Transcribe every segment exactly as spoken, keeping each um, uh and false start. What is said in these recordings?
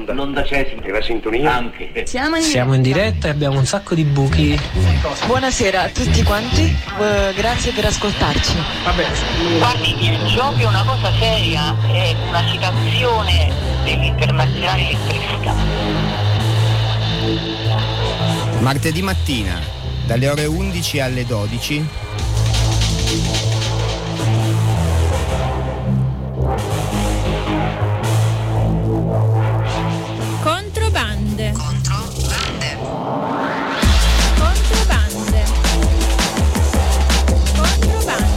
l'onda. L'onda c'è, E la sintonia? anche. Siamo in, Siamo in diretta e abbiamo un sacco di buchi. Buonasera a tutti quanti, uh, grazie per ascoltarci. Guardi, il gioco è una cosa seria, è una citazione dell'Internazionale elettricista. Martedì mattina, dalle ore undici alle dodici. Controbande. Controbande. Controbande. Controbande.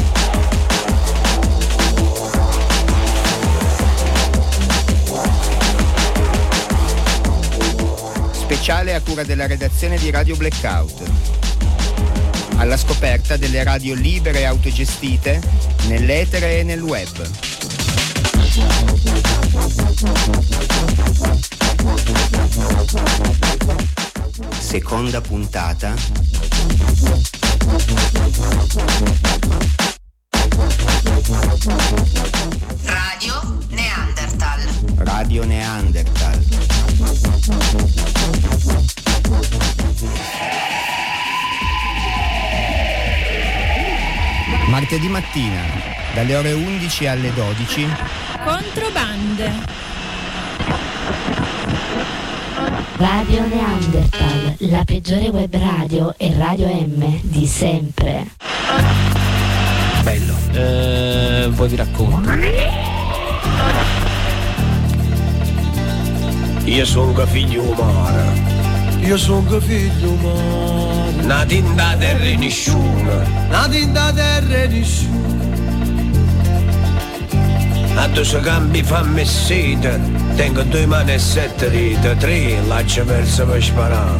Speciale a cura della redazione di Radio Blackout. Alla scoperta delle radio libere e autogestite nell'etere e nel web. Seconda puntata. Radio Neanderthal. Radio Neanderthal. Martedì mattina, dalle ore undici alle dodici. Controbande. Radio Neanderthal, la peggiore web radio e radio M di sempre. Bello. Eh, poi vi racconto. Io sono figlio umano. Io sono figlio umano. Nati in da terra nessuno. Nati in da terra nessuno. A due cambi fammi sete. Tengo due mani e sette dita. Tre laccia verso per sparare.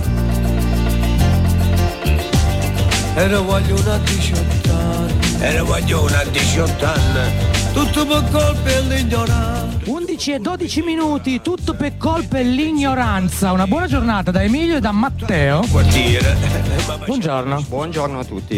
Era voglio una diciotto anni. Era voglio una diciotto anni. Tutto per colpa dell'ignoranza. undici e dodici minuti, tutto per colpa dell'ignoranza. Una buona giornata da Emilio e da Matteo. Quartiere. Buongiorno. Buongiorno a tutti.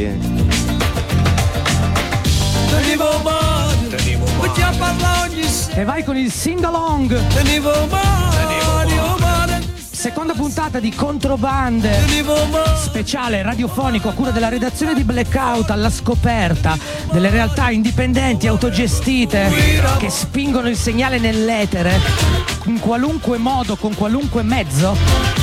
Tenevo male. Tenevo male. Ti parla ogni sera. E vai con il sing along. Tenevo male. Tenevo male. Seconda puntata di Controbande. Tenevo male. Speciale radiofonico a cura della redazione di Blackout, alla scoperta delle realtà indipendenti, autogestite, che spingono il segnale nell'etere in qualunque modo, con qualunque mezzo.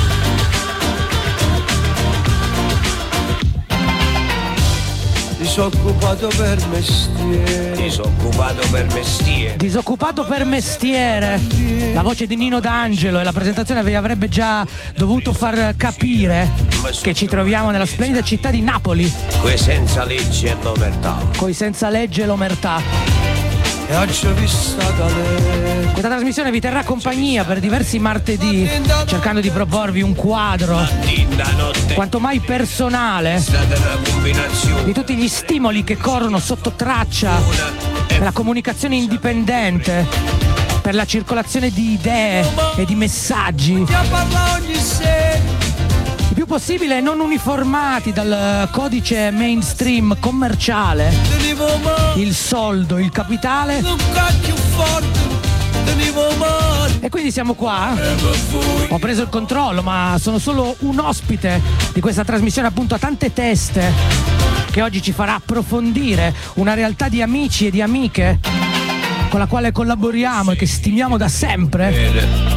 Disoccupato per mestiere. Disoccupato per mestiere. Disoccupato per mestiere. La voce di Nino D'Angelo e la presentazione vi avrebbe già dovuto far capire che ci troviamo nella splendida città di Napoli, Que senza legge e l'omertà. coi senza legge e l'omertà. E oggi ho visto da lei. Questa trasmissione vi terrà compagnia per diversi martedì, cercando di proporvi un quadro quanto mai personale di tutti gli stimoli che corrono sotto traccia per la comunicazione indipendente, per la circolazione di idee e di messaggi, Ti parla ogni sera. il più possibile non uniformati dal codice mainstream commerciale, Tenevo male. il soldo, il capitale. Un cacchio forte. Tenevo male. E quindi siamo qua. Ho preso il controllo, ma sono solo un ospite di questa trasmissione appunto a tante teste, che oggi ci farà approfondire una realtà di amici e di amiche con la quale collaboriamo e che stimiamo da sempre.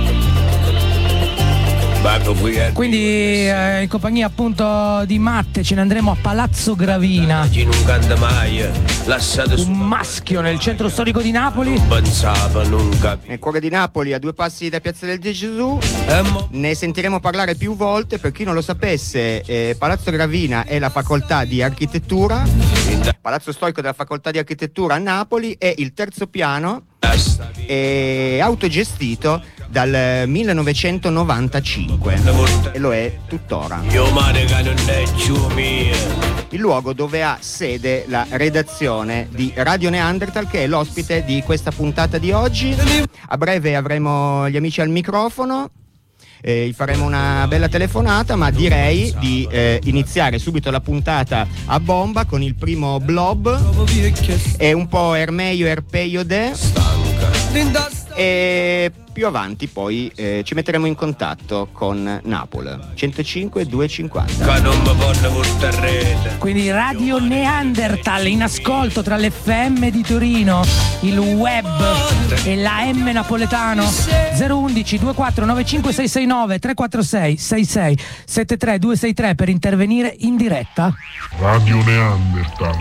Quindi eh, in compagnia appunto di Matte ce ne andremo a Palazzo Gravina, Chi non canta mai, lasciate su. un maschio nel centro storico di Napoli. Pensava, non capiva. Nel cuore di Napoli, a due passi da Piazza del Gesù. E mo. Ne sentiremo parlare più volte. Per chi non lo sapesse, eh, Palazzo Gravina è la facoltà di architettura, Palazzo storico della facoltà di architettura a Napoli, è il terzo piano, è autogestito dal millenovecentonovantacinque e lo è tuttora. Io mare che non è giù mia. Il luogo dove ha sede la redazione di Radio Neanderthal, che è l'ospite di questa puntata di oggi. A breve avremo gli amici al microfono. Eh, faremo una bella telefonata, ma direi di eh, iniziare subito la puntata a bomba con il primo blob. È un po' Ermeio Erpeio de e più avanti poi eh, ci metteremo in contatto con Napoli centocinque duecentocinquanta. Quindi Radio Neanderthal in ascolto tra l'F M di Torino, il web e la M napoletano. Zero undici ventiquattro novantacinque seicentosessantanove tre quattro sei sei sei sette tre due sei tre per intervenire in diretta. Radio Neanderthal.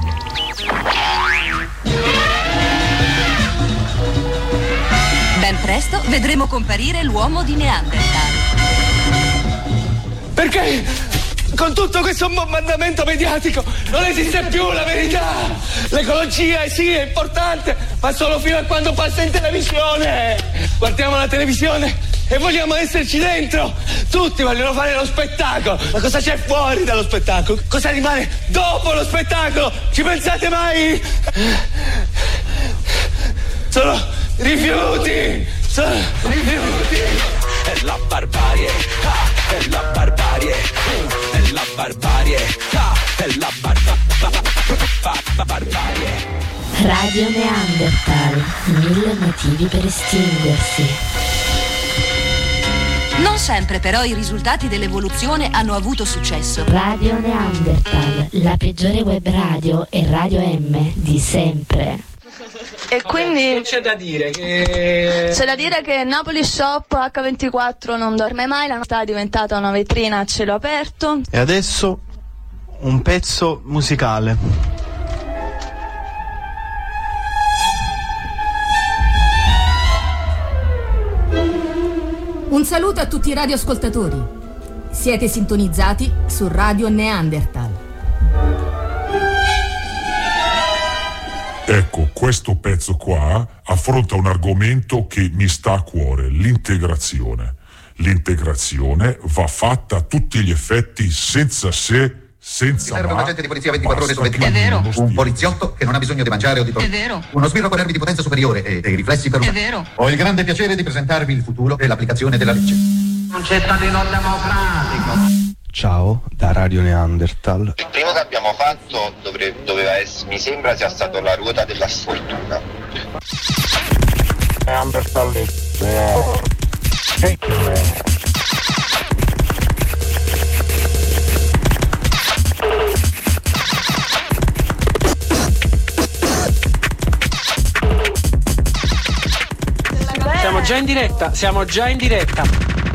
Ben presto vedremo comparire l'uomo di Neanderthal. Perché con tutto questo bombardamento mediatico non esiste più la verità. L'ecologia è sì, è importante, ma solo fino a quando passa in televisione. Guardiamo la televisione e vogliamo esserci dentro. Tutti vogliono fare lo spettacolo. Ma cosa c'è fuori dallo spettacolo? Cosa rimane dopo lo spettacolo? Ci pensate mai? Sono rifiuti! Sono rifiuti! È la barbarie! Ah, è la barbarie! È la barbarie! Ah, è la barba- barbarie! Radio Neanderthal, mille motivi per estinguersi. Non sempre però i risultati dell'evoluzione hanno avuto successo. Radio Neanderthal, la peggiore web radio e Radio M di sempre. E quindi c'è da dire che c'è da dire che Napoli Shop acca ventiquattro non dorme mai, la nostra è diventata una vetrina a cielo aperto. E adesso un pezzo musicale. Un saluto a tutti i radioascoltatori. Siete sintonizzati su Radio Neanderthal. Ecco, questo pezzo qua affronta un argomento che mi sta a cuore, l'integrazione. L'integrazione va fatta a tutti gli effetti senza se, senza serve ma. un agente di polizia ventiquattro ore su ventiquattro. È vero. Un poliziotto che non ha bisogno di mangiare o di È vero. uno sbirro con nervi di potenza superiore e dei riflessi per È una... vero. Ho il grande piacere di presentarvi il futuro e l'applicazione della legge. un cittadino democratico. Ciao, da Radio Neanderthal. Il primo che abbiamo fatto dovre- doveva essere, mi sembra sia stato la ruota della sfortuna. Neanderthal. Siamo già in diretta, siamo già in diretta.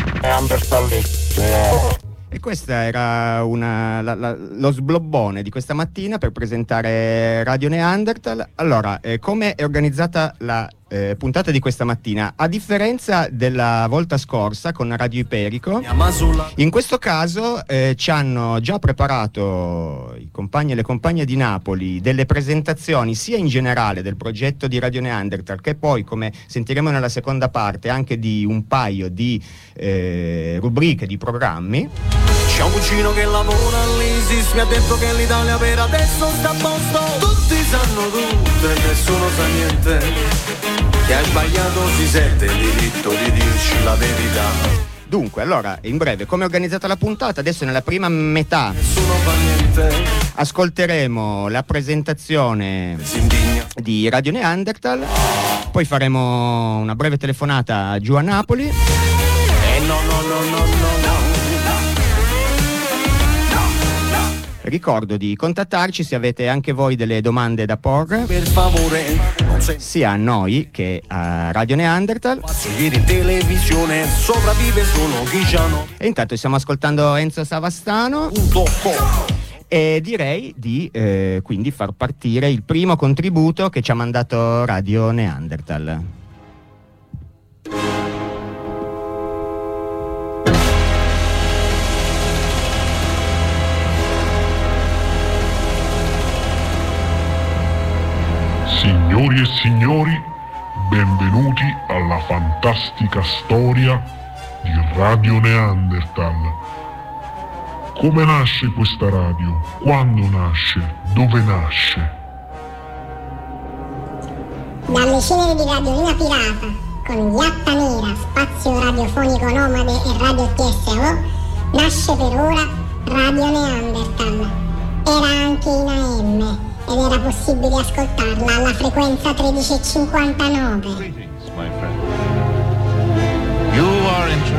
E questa era una, la, la, lo sblobbone di questa mattina per presentare Radio Neanderthal. Allora, eh, come è organizzata la eh, puntata di questa mattina? A differenza della volta scorsa con Radio Iperico, in questo caso eh, ci hanno già preparato i compagni e le compagne di Napoli delle presentazioni sia in generale del progetto di Radio Neanderthal, che poi, come sentiremo nella seconda parte, anche di un paio di eh, rubriche, di programmi. C'è un cugino che lavora all'ISIS, mi ha detto che l'Italia per adesso sta a posto. Tutti sanno tutto e nessuno sa niente. Chi ha sbagliato si sente il diritto di dirci la verità. Dunque, allora, in breve, come è organizzata la puntata? Adesso nella prima metà Nessuno fa niente. ascolteremo la presentazione di Radio Neanderthal, poi faremo una breve telefonata giù a Napoli. Eh no, no, no, no, no, no. Ricordo di contattarci se avete anche voi delle domande da porre, Per favore, non sei sia a noi che a Radio Neanderthal. ieri in televisione, sopravvive solo chi già no. E intanto stiamo ascoltando Enzo Savastano e direi di eh, quindi far partire il primo contributo che ci ha mandato Radio Neanderthal. Signori e signori, benvenuti alla fantastica storia di Radio Neanderthal. Come nasce questa radio? Quando nasce? Dove nasce? Dalle ceneri di Radiolina Pirata, con Iatta Nera, spazio radiofonico nomade e Radio T S O, nasce per ora Radio Neanderthal. Era anche in A M ed era possibile ascoltarla alla frequenza tredici e cinquantanove.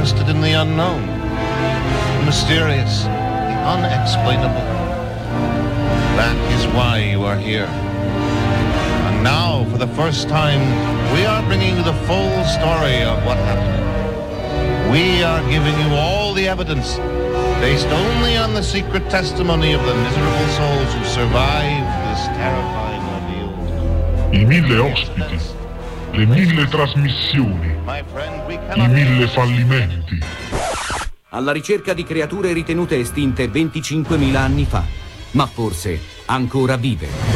interested in the unknown, the mysterious, the unexplainable. That is why you are here. And now, for the first time, we are bringing you the full story of what happened. We are giving you all the evidence, based only on the secret testimony of the miserable souls who survived this terrifying ordeal. I mille ospiti, le mille trasmissioni, i mille fallimenti. Alla ricerca di creature ritenute estinte venticinquemila anni fa, ma forse ancora vive.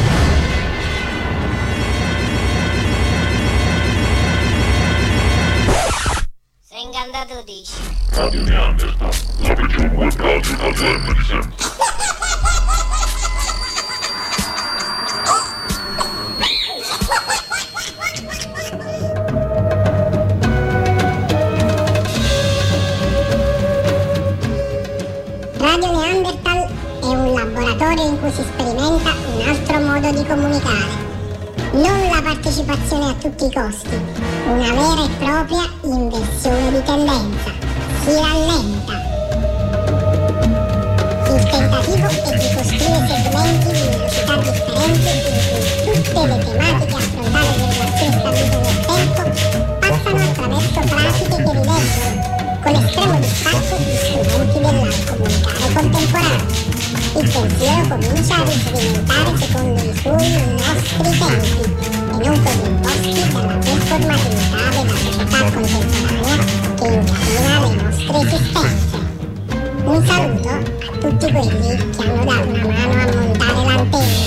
Andato dici. Radio Neanderthal, la peggior web radio Radio M di sempre. Radio Neanderthal è un laboratorio in cui si sperimenta un altro modo di comunicare. Non la partecipazione a tutti i costi, una vera e propria inversione di tendenza. Si rallenta. Il tentativo è di costruire segmenti di velocità differenti in cui tutte le tematiche affrontate nelle azioni stabilite nel tempo passano attraverso pratiche che rileggono, con estremo distacco, gli strumenti dell'art comunicare contemporaneo. Il pensiero comincia a risedimentare secondo i suoi nostri tempi e non così imposti dalla performatività della società contemporanea che incardina le nostre esistenze. Un saluto a tutti quelli che hanno dato una mano a montare l'antenna.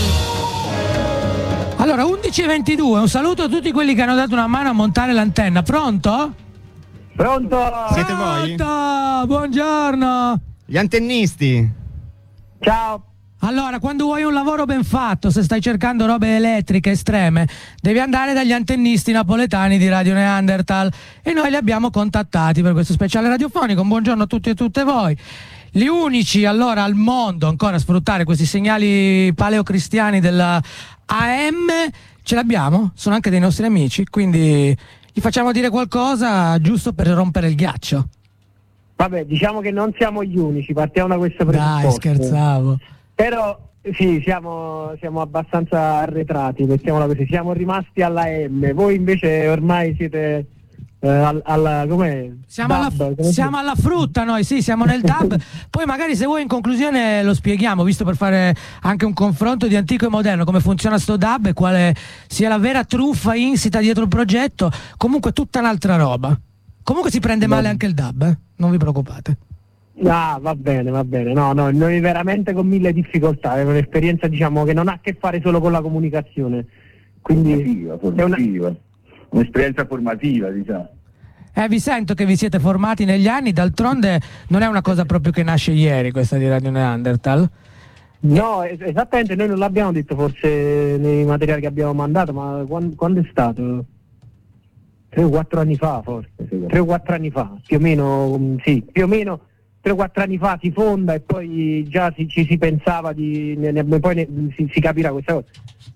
Allora, undici e ventidue, un saluto a tutti quelli che hanno dato una mano a montare l'antenna. Pronto? Pronto? Siete voi? Pronto? Buongiorno. Gli antennisti. Ciao. Allora, quando vuoi un lavoro ben fatto, se stai cercando robe elettriche estreme, devi andare dagli antennisti napoletani di Radio Neanderthal e noi li abbiamo contattati per questo speciale radiofonico. Un buongiorno a tutti e tutte voi. Gli unici allora al mondo ancora a sfruttare questi segnali paleocristiani della A M ce l'abbiamo, sono anche dei nostri amici, quindi gli facciamo dire qualcosa giusto per rompere il ghiaccio. Vabbè, diciamo che non siamo gli unici, partiamo da questo presupposto. Dai, scherzavo. Però sì, siamo, siamo abbastanza arretrati, mettiamola così, siamo rimasti alla M, voi invece ormai siete eh, al, alla, com'è? Siamo, alla, siamo alla frutta noi, sì, siamo nel D A B, poi magari se vuoi in conclusione lo spieghiamo, visto per fare anche un confronto di antico e moderno, come funziona sto D A B e quale sia la vera truffa insita dietro il progetto, comunque tutta un'altra roba. Comunque si prende male anche il D A B, eh? Non vi preoccupate. Ah, va bene, va bene. No, no, noi veramente con mille difficoltà. È un'esperienza, diciamo, che non ha a che fare solo con la comunicazione. Quindi formativa, formativa. Una... un'esperienza formativa, diciamo. Eh, vi sento che vi siete formati negli anni, d'altronde non è una cosa proprio che nasce ieri questa di Radio Neanderthal. No, es- esattamente, noi non l'abbiamo detto forse nei materiali che abbiamo mandato, ma quando, quando è stato? Tre o quattro anni fa forse, tre o quattro anni fa, più o meno, um, sì, più o meno tre o quattro anni fa si fonda e poi già si, ci si pensava di, ne, ne, poi ne, si, si capirà questa cosa,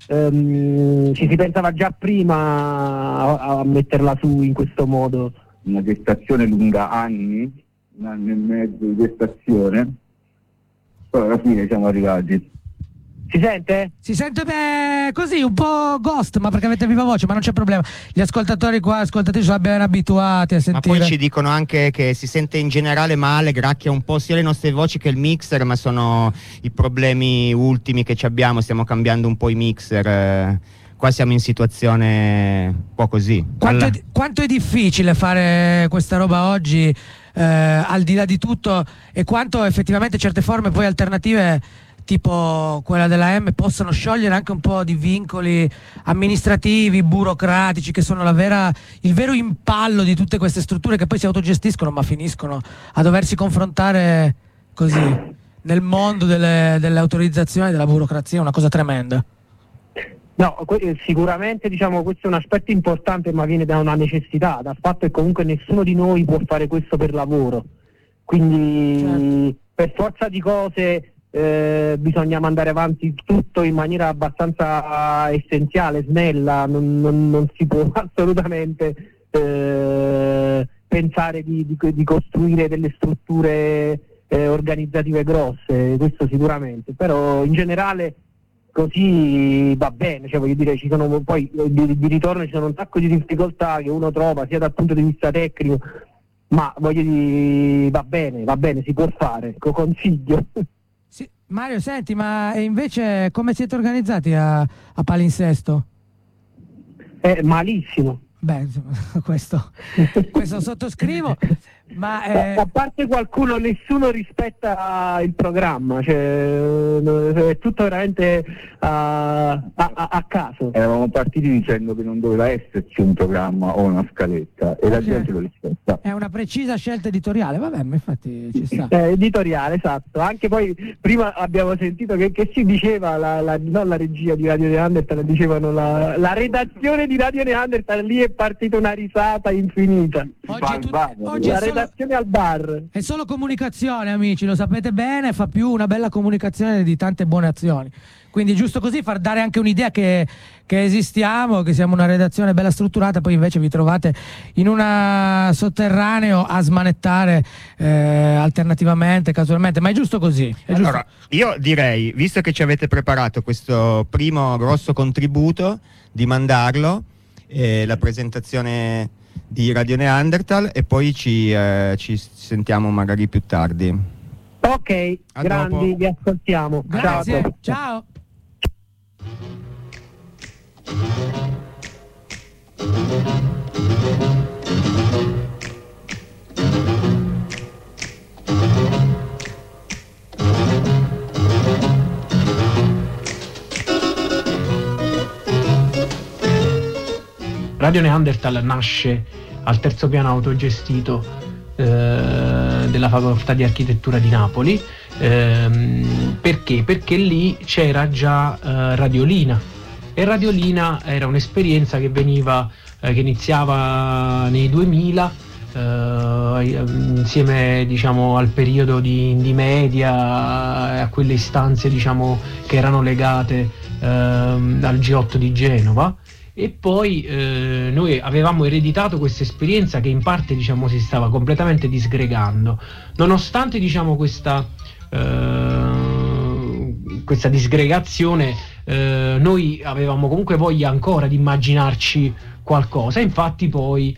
um, ci si pensava già prima a, a metterla su in questo modo. Una gestazione lunga anni, un anno e mezzo di gestazione, poi alla fine siamo arrivati. Si sente? Si sente beh, così, un po' ghost, ma perché avete viva voce, ma non c'è problema. Gli ascoltatori qua, ascoltatrici, sono ben abituati a sentire. Ma poi ci dicono anche che si sente in generale male, gracchia un po' sia le nostre voci che il mixer, ma sono i problemi ultimi che ci abbiamo, stiamo cambiando un po' i mixer. Eh, qua siamo in situazione un po' così. Quanto, Alla... è, quanto è difficile fare questa roba oggi, eh, al di là di tutto, e quanto effettivamente certe forme poi alternative tipo quella della M possono sciogliere anche un po' di vincoli amministrativi, burocratici, che sono la vera, il vero impallo di tutte queste strutture che poi si autogestiscono ma finiscono a doversi confrontare così nel mondo delle, delle autorizzazioni, della burocrazia, una cosa tremenda. No, sicuramente diciamo questo è un aspetto importante, ma viene da una necessità, dal fatto che comunque nessuno di noi può fare questo per lavoro, quindi certo, per forza di cose Eh, bisogna mandare avanti tutto in maniera abbastanza essenziale, snella, non, non, non si può assolutamente eh, pensare di, di, di costruire delle strutture eh, organizzative grosse, questo sicuramente, però in generale così va bene, cioè voglio dire, ci sono poi di, di ritorno ci sono un sacco di difficoltà che uno trova sia dal punto di vista tecnico, ma voglio dire, va bene, va bene, si può fare, lo consiglio. Sì, Mario, senti, ma invece come siete organizzati a, a palinsesto? Eh, malissimo. Beh, insomma, questo, questo sottoscrivo, ma eh... a parte qualcuno, nessuno rispetta il programma, cioè è tutto veramente a, a, a caso. Eravamo partiti dicendo che non doveva esserci un programma o una scaletta e la Okay. gente lo rispetta. è una precisa scelta editoriale, vabbè, ma infatti ci sta. Eh, editoriale, esatto. Anche poi prima abbiamo sentito che, che si diceva la, la, non la regia di Radio Neanderthal, dicevano la, la redazione di Radio Neanderthal, lì è partita una risata infinita. Oggi, è tut- oggi la è solo, redazione al bar. è solo comunicazione, amici, lo sapete bene, fa più una bella comunicazione di tante buone azioni. Quindi è giusto così far dare anche un'idea che, che esistiamo, che siamo una redazione bella strutturata, poi invece vi trovate in un sotterraneo a smanettare eh, alternativamente, casualmente, ma è giusto così. È giusto. Allora, io direi, visto che ci avete preparato questo primo grosso contributo, di mandarlo, eh, la presentazione di Radio Neanderthal, e poi ci, eh, ci sentiamo magari più tardi. Ok, A grandi, dopo. vi ascoltiamo. Grazie, Ciao. ciao. Radio Neanderthal nasce al terzo piano autogestito eh, della facoltà di architettura di Napoli. Ehm, perché? Perché lì c'era già eh, Radiolina, e Radiolina era un'esperienza che veniva eh, che iniziava nei duemila, eh, insieme, diciamo, al periodo di Indie Media, a quelle istanze, diciamo, che erano legate eh, al G otto di Genova. E poi eh, noi avevamo ereditato questa esperienza che in parte, diciamo, si stava completamente disgregando. Nonostante, diciamo, questa, eh, questa disgregazione, eh, noi avevamo comunque voglia ancora di immaginarci qualcosa. Infatti poi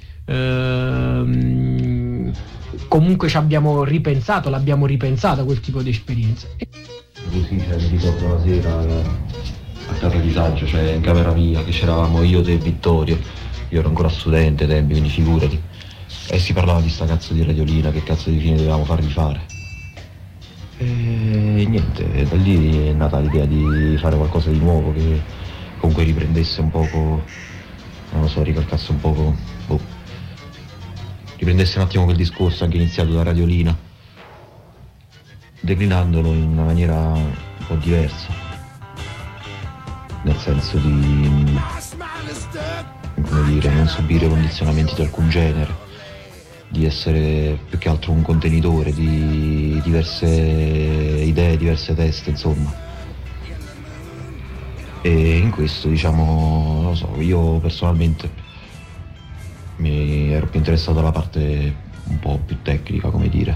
eh, comunque ci abbiamo ripensato, l'abbiamo ripensata quel tipo di esperienza. Così, cioè, mi ricordo la sera a terra di saggio, cioè in camera mia, che c'eravamo io, te e Vittorio, io ero ancora studente ai tempi, quindi figurati, e si parlava di sta cazzo di Radiolina, che cazzo di fine dovevamo fargli fare. E niente, da lì è nata l'idea di fare qualcosa di nuovo che comunque riprendesse un poco, non lo so, ricalcasse un poco, boh, riprendesse un attimo quel discorso anche iniziato da Radiolina, declinandolo in una maniera un po' diversa. Nel senso di, come dire, non subire condizionamenti di alcun genere, di essere più che altro un contenitore di diverse idee, diverse teste, insomma. E in questo, diciamo, non lo so, io personalmente mi ero più interessato alla parte un po' più tecnica, come dire.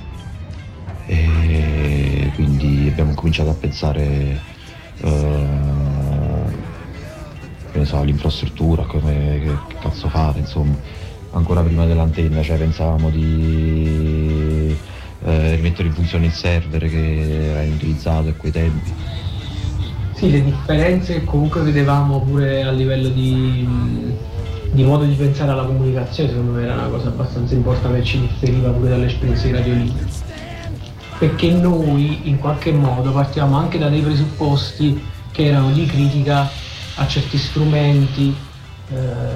E quindi abbiamo cominciato a pensare uh, che ne so, all'infrastruttura, come che, che cazzo fare, insomma, ancora prima dell'antenna, cioè pensavamo di eh, rimettere in funzione il server che era inutilizzato a quei tempi. Sì, le differenze comunque vedevamo pure a livello di, di modo di pensare alla comunicazione, secondo me era una cosa abbastanza importante che ci differiva pure dall'esperienza di Radiolina. Perché noi in qualche modo partivamo anche da dei presupposti che erano di critica a certi strumenti eh,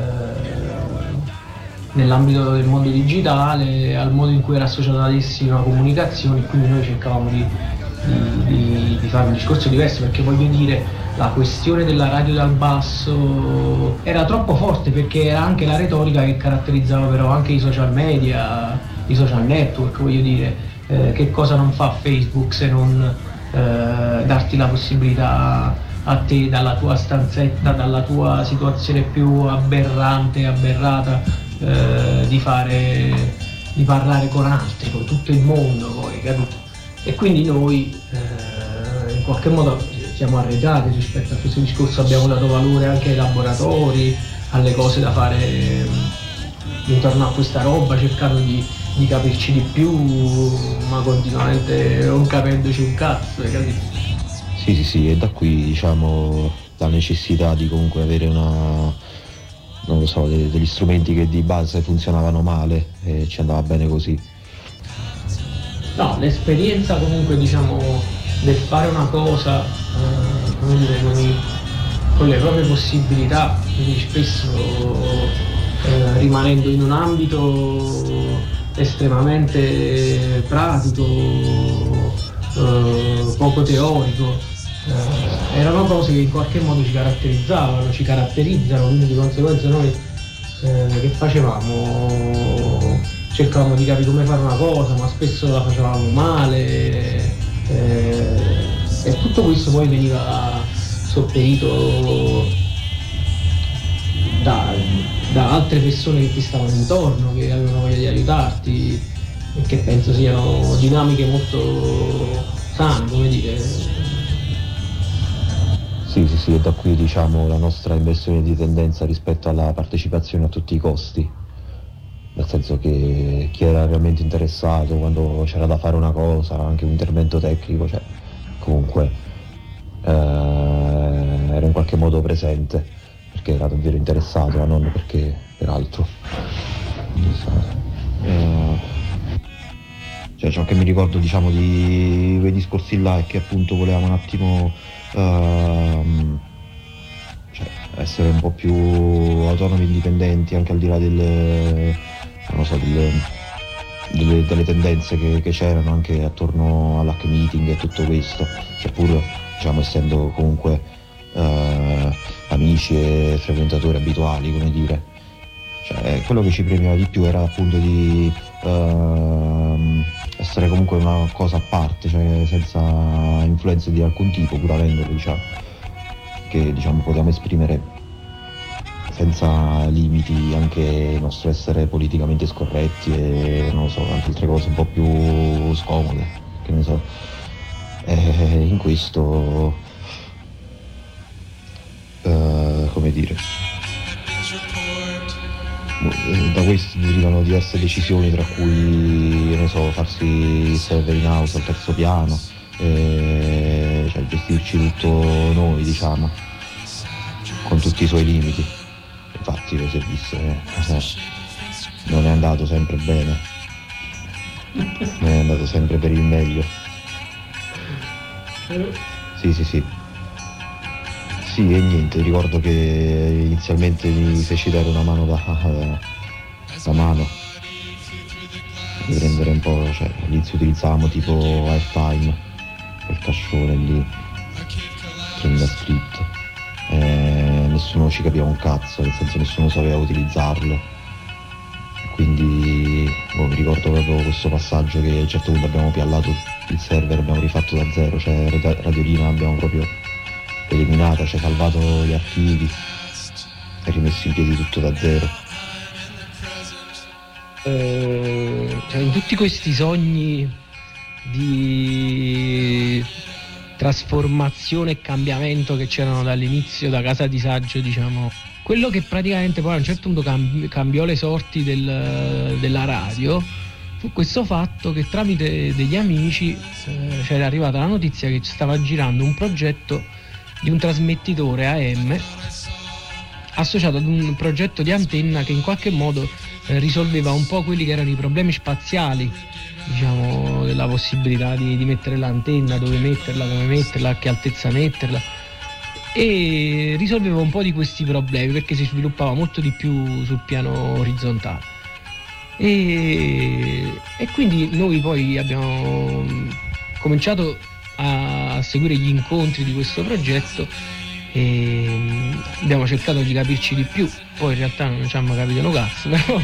nell'ambito del mondo digitale, al modo in cui era associatissima la comunicazione, quindi noi cercavamo di, di, di, di fare un discorso diverso, perché voglio dire, la questione della radio dal basso era troppo forte, perché era anche la retorica che caratterizzava però anche i social media, i social network, voglio dire. Eh, che cosa non fa Facebook se non eh, darti la possibilità a te, dalla tua stanzetta, dalla tua situazione più aberrante, aberrata, eh, di fare, di parlare con altri, con tutto il mondo poi, capito? E quindi noi eh, in qualche modo siamo arretrati rispetto a questo discorso, abbiamo dato valore anche ai laboratori, alle cose da fare eh, intorno a questa roba, cercando di, di capirci di più, ma continuamente non capendoci un cazzo, hai capito? Sì, sì, sì, e da qui diciamo la necessità di comunque avere una, non lo so, degli, degli strumenti che di base funzionavano male e ci andava bene così. No, l'esperienza comunque diciamo del fare una cosa eh, come dire, con, i, con le proprie possibilità, quindi spesso eh, rimanendo in un ambito estremamente pratico, eh, poco teorico, eh, erano cose che in qualche modo ci caratterizzavano, ci caratterizzano, quindi di conseguenza noi eh, che facevamo? Cercavamo di capire come fare una cosa, ma spesso la facevamo male, eh, e tutto questo poi veniva sopperito da, da altre persone che ti stavano intorno, che avevano voglia di aiutarti e che penso siano dinamiche molto sane, come dire. Sì, sì, sì, e da qui diciamo la nostra inversione di tendenza rispetto alla partecipazione a tutti i costi. Nel senso che chi era realmente interessato, quando c'era da fare una cosa, anche un intervento tecnico, cioè comunque eh, era in qualche modo presente, perché era davvero interessato, ma non perché per altro. Eh, cioè ciò che mi ricordo diciamo di quei discorsi là è che appunto volevamo un attimo ehm, cioè, essere un po' più autonomi e indipendenti, anche al di là del non so, delle, delle, delle tendenze che, che c'erano anche attorno all'hack meeting e tutto questo, cioè pur diciamo essendo comunque eh, amici e frequentatori abituali, come dire, cioè quello che ci premiava di più era appunto di eh, essere comunque una cosa a parte, cioè senza influenze di alcun tipo, pur avendole, diciamo, che diciamo potevamo esprimere senza limiti anche il nostro essere politicamente scorretti e non lo so, anche altre cose un po' più scomode, che ne so. E in questo eh, come dire, da questo derivano diverse decisioni, tra cui non so, farsi il server in house al terzo piano, e, cioè gestirci tutto noi, diciamo, con tutti i suoi limiti. Infatti lo si è visto, eh, non è andato sempre bene, non è andato sempre per il meglio. Sì, sì, sì. Sì, e niente, ricordo che inizialmente mi feci dare una mano da, da, da mano, di prendere un po', cioè all'inizio utilizzavamo tipo Airtime, quel cascione lì, Tremenda Script. Eh, nessuno ci capiva un cazzo, nel senso nessuno sapeva utilizzarlo, e quindi boh, mi ricordo proprio questo passaggio che a un certo punto abbiamo piallato il server, abbiamo rifatto da zero, cioè Radiolina abbiamo proprio eliminata, cioè salvato gli archivi e rimesso in piedi tutto da zero. Eh, cioè in tutti questi sogni di trasformazione e cambiamento che c'erano dall'inizio da Casa di Saggio, diciamo, quello che praticamente poi a un certo punto cambi- cambiò le sorti del, della radio fu questo fatto che tramite degli amici eh, c'era arrivata la notizia che stava girando un progetto di un trasmettitore A M associato ad un progetto di antenna che in qualche modo eh, risolveva un po' quelli che erano i problemi spaziali, diciamo, della possibilità di, di mettere l'antenna, dove metterla, come metterla, a che altezza metterla, e risolveva un po' di questi problemi perché si sviluppava molto di più sul piano orizzontale. E, e quindi noi poi abbiamo cominciato a seguire gli incontri di questo progetto e abbiamo cercato di capirci di più, poi in realtà non ci hanno capito un cazzo, però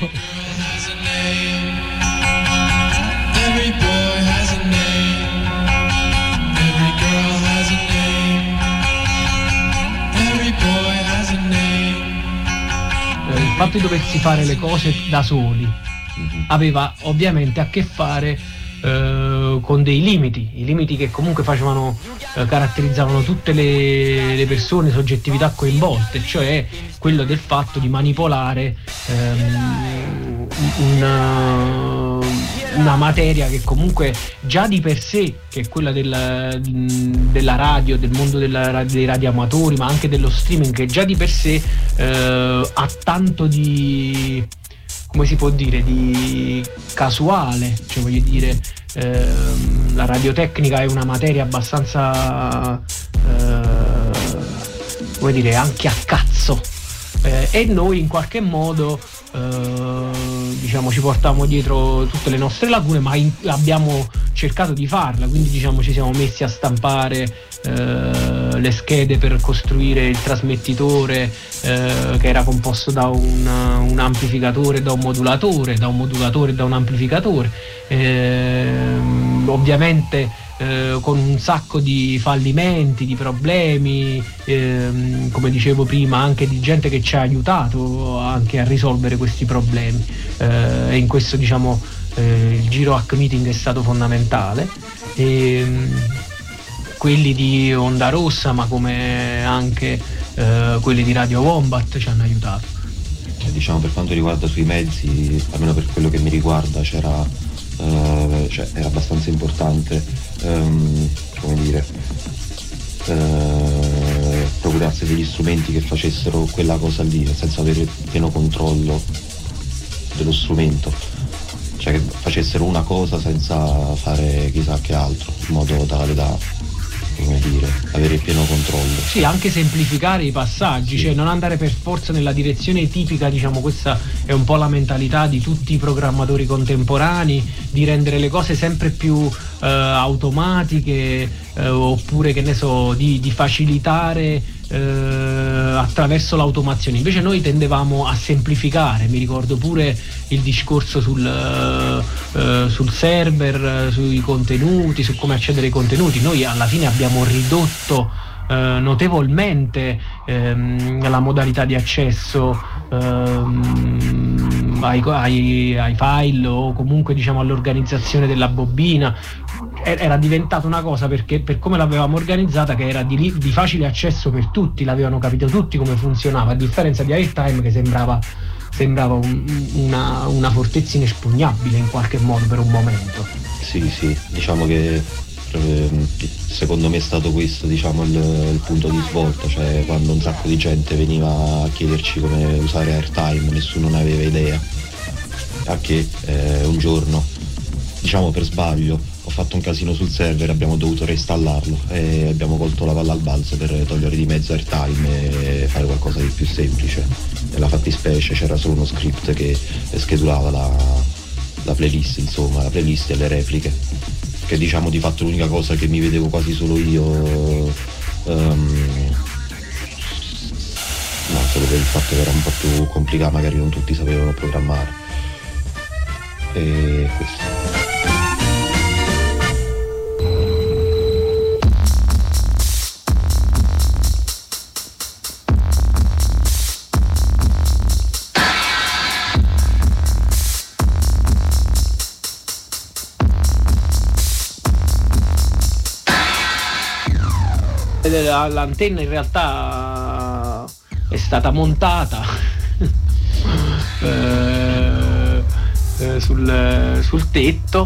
fatto di doversi fare le cose da soli aveva ovviamente a che fare eh, con dei limiti, i limiti che comunque facevano, eh, caratterizzavano tutte le, le persone, soggettività coinvolte, cioè quello del fatto di manipolare ehm, una, una materia che comunque già di per sé, che è quella della, della radio, del mondo della, dei radioamatori, ma anche dello streaming, che già di per sé eh, ha tanto di, come si può dire, di casuale, cioè voglio dire, ehm, la radiotecnica è una materia abbastanza eh, come dire, anche a cazzo, eh, e noi in qualche modo eh, diciamo ci portiamo dietro tutte le nostre lacune, ma in, abbiamo cercato di farla, quindi diciamo ci siamo messi a stampare Uh, le schede per costruire il trasmettitore uh, che era composto da un, un amplificatore, da un modulatore, da un modulatore e da un amplificatore, uh, ovviamente uh, con un sacco di fallimenti, di problemi, uh, come dicevo prima, anche di gente che ci ha aiutato anche a risolvere questi problemi, uh, e in questo diciamo uh, il Giro Hack Meeting è stato fondamentale, e quelli di Onda Rossa, ma come anche eh, quelli di Radio Wombat ci hanno aiutato. Diciamo, per quanto riguarda sui mezzi, almeno per quello che mi riguarda, c'era eh, cioè, era abbastanza importante ehm, come dire eh, procurarsi degli strumenti che facessero quella cosa lì, senza avere pieno controllo dello strumento, cioè che facessero una cosa senza fare chissà che altro, in modo tale da, come dire, avere pieno controllo. Sì, anche semplificare i passaggi, sì. Cioè non andare per forza nella direzione tipica, diciamo, questa è un po' la mentalità di tutti i programmatori contemporanei, di rendere le cose sempre più eh, automatiche, eh, oppure che ne so, di, di facilitare eh, attraverso l'automazione. Invece noi tendevamo a semplificare, mi ricordo pure il discorso sul, uh, sul server, uh, sui contenuti, su come accedere ai contenuti. Noi alla fine abbiamo ridotto uh, notevolmente um, la modalità di accesso um, ai, ai, ai file, o comunque diciamo all'organizzazione della bobina. Era diventata una cosa, perché per come l'avevamo organizzata, che era di, di facile accesso per tutti, l'avevano capito tutti come funzionava, a differenza di Airtime che sembrava sembrava un, una, una fortezza inespugnabile in qualche modo per un momento. Sì, sì, diciamo che eh, secondo me è stato questo, diciamo, il, il punto di svolta, cioè quando un sacco di gente veniva a chiederci come usare Airtime, nessuno ne aveva idea, a che eh, un giorno, diciamo per sbaglio, ho fatto un casino sul server, abbiamo dovuto reinstallarlo e abbiamo colto la palla al balzo per togliere di mezzo Airtime e fare qualcosa di più semplice. Nella fattispecie c'era solo uno script che schedulava la, la playlist, insomma, la playlist e le repliche, che diciamo di fatto l'unica cosa che mi vedevo quasi solo io, um, no, solo per il fatto che era un po' più complicato, magari non tutti sapevano programmare, e questo. L'antenna in realtà è stata montata eh, eh, sul, sul tetto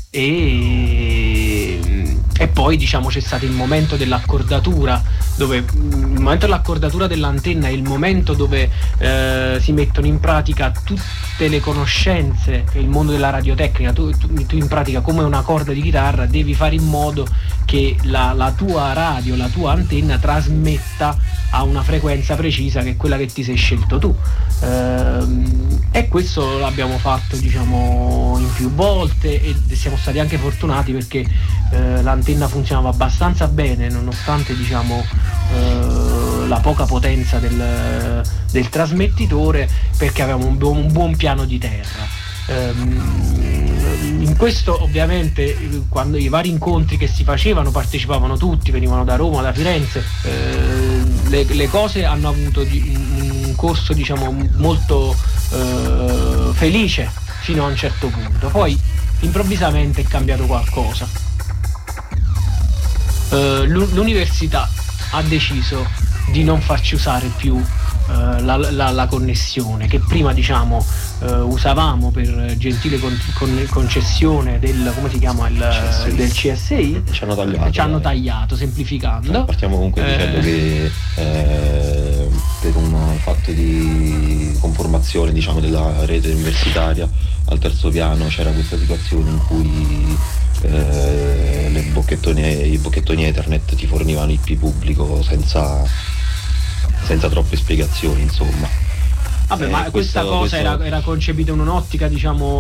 e, e poi diciamo c'è stato il momento dell'accordatura, dove il momento dell'accordatura dell'antenna è il momento dove eh, si mettono in pratica tutte le conoscenze che il mondo della radiotecnica, tu, tu, tu in pratica come una corda di chitarra devi fare in modo che la, la tua radio, la tua antenna trasmetta a una frequenza precisa, che è quella che ti sei scelto tu, ehm, e questo l'abbiamo fatto diciamo in più volte e siamo stati anche fortunati perché eh, l'antenna funzionava abbastanza bene nonostante diciamo eh, la poca potenza del, del trasmettitore, perché avevamo un buon, un buon piano di terra. In questo ovviamente quando i vari incontri che si facevano partecipavano tutti, venivano da Roma, da Firenze, eh, le, le cose hanno avuto un corso diciamo molto eh, felice fino a un certo punto, poi improvvisamente è cambiato qualcosa. Eh, l'università ha deciso di non farci usare più Uh, la, la, la connessione che prima diciamo uh, usavamo per gentile con, con, concessione del come si chiama il, C S I. Del C S I, ci hanno tagliato, ci hanno tagliato semplificando. Partiamo comunque eh. dicendo che eh, per un fatto di conformazione diciamo della rete universitaria al terzo piano c'era questa situazione in cui eh, le bocchettoni, i bocchettoni Ethernet ti fornivano I P pubblico senza senza troppe spiegazioni, insomma. Vabbè, eh, ma questo, questa cosa questo... era, era concepita in un'ottica, diciamo,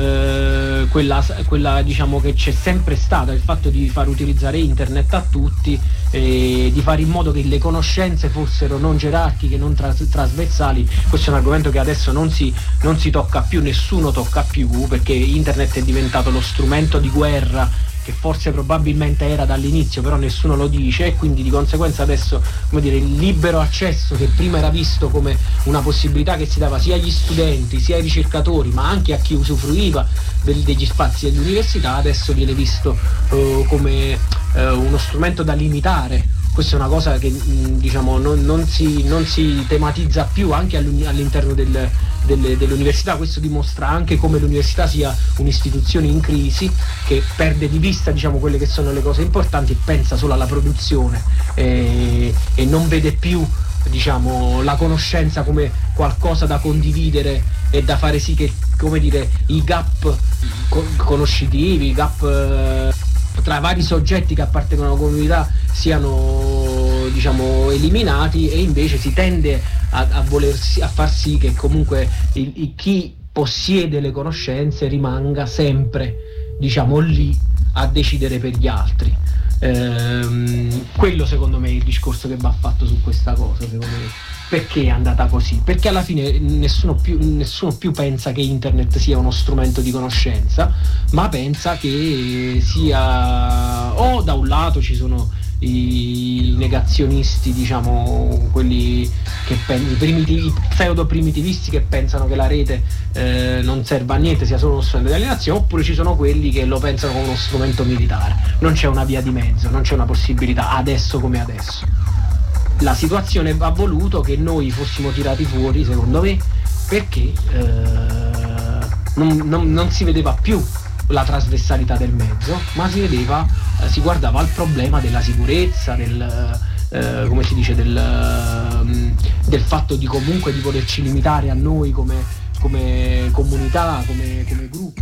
eh, quella, quella diciamo che c'è sempre stata, il fatto di far utilizzare internet a tutti e di fare in modo che le conoscenze fossero non gerarchiche, non tras- trasversali. Questo è un argomento che adesso non si, non si tocca più, nessuno tocca più, perché internet è diventato lo strumento di guerra che forse probabilmente era dall'inizio, però nessuno lo dice, e quindi di conseguenza adesso, come dire, il libero accesso che prima era visto come una possibilità che si dava sia agli studenti sia ai ricercatori, ma anche a chi usufruiva del, degli spazi dell'università, adesso viene visto uh, come uh, uno strumento da limitare. Questa è una cosa che mh, diciamo non, non, si, non si tematizza più anche all'interno del, delle, dell'università. Questo dimostra anche come l'università sia un'istituzione in crisi, che perde di vista diciamo quelle che sono le cose importanti e pensa solo alla produzione e, e non vede più diciamo la conoscenza come qualcosa da condividere e da fare sì che, come dire, i gap conoscitivi, i gap eh, tra vari soggetti che appartengono alla comunità siano diciamo eliminati, e invece si tende a, a volersi a far sì che comunque il, il, chi possiede le conoscenze rimanga sempre diciamo lì a decidere per gli altri. Ehm, quello secondo me è il discorso che va fatto su questa cosa, secondo me. Perché è andata così? Perché alla fine nessuno più, nessuno più pensa che internet sia uno strumento di conoscenza, ma pensa che sia, o da un lato ci sono i negazionisti, diciamo quelli che pen- i, primitivi, i pseudo-primitivisti che pensano che la rete eh, non serva a niente, sia solo uno strumento di alienazione, oppure ci sono quelli che lo pensano come uno strumento militare. Non c'è una via di mezzo, non c'è una possibilità adesso come adesso. La situazione ha voluto che noi fossimo tirati fuori, secondo me, perché eh, non, non, non si vedeva più la trasversalità del mezzo, ma si vedeva, eh, si guardava al problema della sicurezza, del, eh, come si dice, del, um, del fatto di comunque di volerci limitare a noi come, come comunità, come, come gruppo.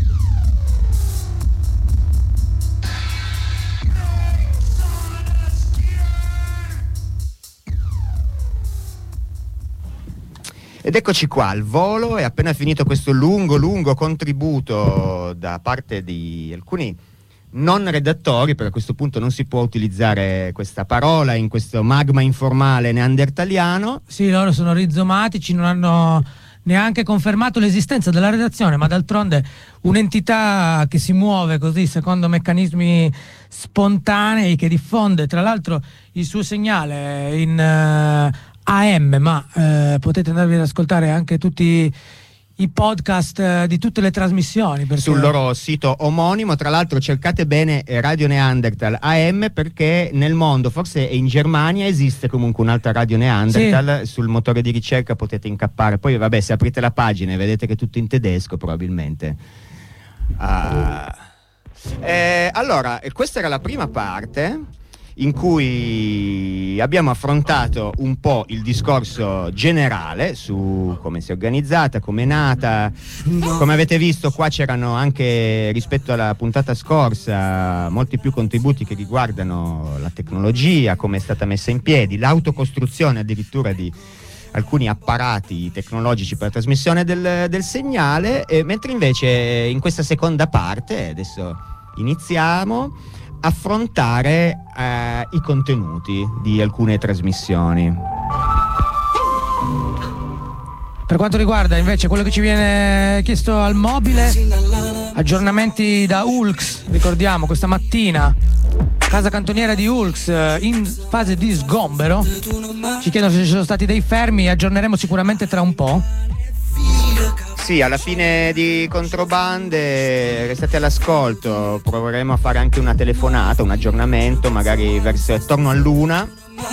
Ed eccoci qua al volo, è appena finito questo lungo lungo contributo da parte di alcuni non redattori, perché a questo punto non si può utilizzare questa parola in questo magma informale neandertaliano. Sì, loro sono rizomatici, non hanno neanche confermato l'esistenza della redazione, ma d'altronde un'entità che si muove così secondo meccanismi spontanei, che diffonde tra l'altro il suo segnale in uh, A M, ma eh, potete andarvi ad ascoltare anche tutti i podcast eh, di tutte le trasmissioni perché... sul loro sito omonimo. Tra l'altro cercate bene Radio Neanderthal A M, perché nel mondo, forse in Germania, esiste comunque un'altra Radio Neanderthal. Sì. Sul motore di ricerca potete incappare. Poi vabbè, se aprite la pagina e vedete che è tutto in tedesco, probabilmente uh... eh, allora, questa era la prima parte in cui abbiamo affrontato un po' il discorso generale su come si è organizzata, come è nata. Come avete visto, qua c'erano anche, rispetto alla puntata scorsa, molti più contributi che riguardano la tecnologia, come è stata messa in piedi, l'autocostruzione addirittura di alcuni apparati tecnologici per la trasmissione del, del segnale, e mentre invece in questa seconda parte, adesso iniziamo affrontare eh, i contenuti di alcune trasmissioni. Per quanto riguarda invece quello che ci viene chiesto al mobile, aggiornamenti da Ulx, ricordiamo questa mattina casa cantoniera di Ulx in fase di sgombero. Ci chiedono se ci sono stati dei fermi, aggiorneremo sicuramente tra un po'. Sì, alla fine di Controbande restate all'ascolto, proveremo a fare anche una telefonata, un aggiornamento, magari verso attorno all'una.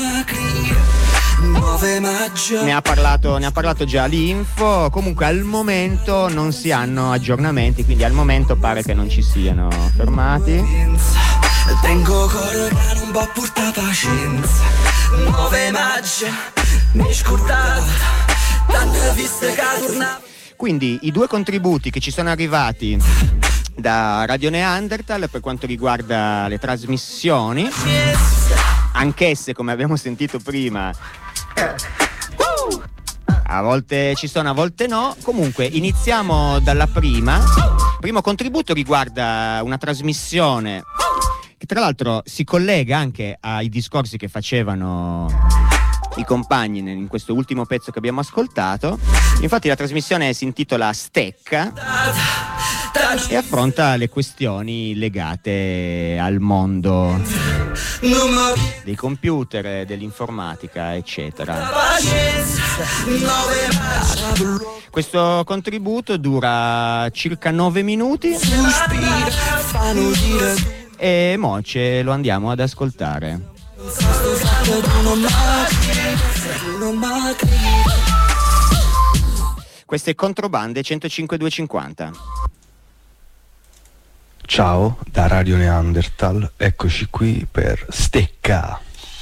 Ne ha parlato, ne ha parlato già l'Info. Comunque al momento non si hanno aggiornamenti, quindi al momento pare che non ci siano fermati. Tengo coro che non può portare pazienza. Nove maggio, mi scordavo, tante viste che tornavo. Quindi i due contributi che ci sono arrivati da Radio Neanderthal per quanto riguarda le trasmissioni, anch'esse come abbiamo sentito prima a volte ci sono, a volte no. Comunque iniziamo dalla prima. Il primo contributo riguarda una trasmissione che tra l'altro si collega anche ai discorsi che facevano i compagni in questo ultimo pezzo che abbiamo ascoltato. Infatti la trasmissione si intitola Stecca e affronta le questioni legate al mondo dei computer, dell'informatica, eccetera. Questo contributo dura circa nove minuti e mo ce lo andiamo ad ascoltare. Questo è Controbande centocinque duecentocinquanta. Ciao da Radio Neanderthal, eccoci qui per Stecca.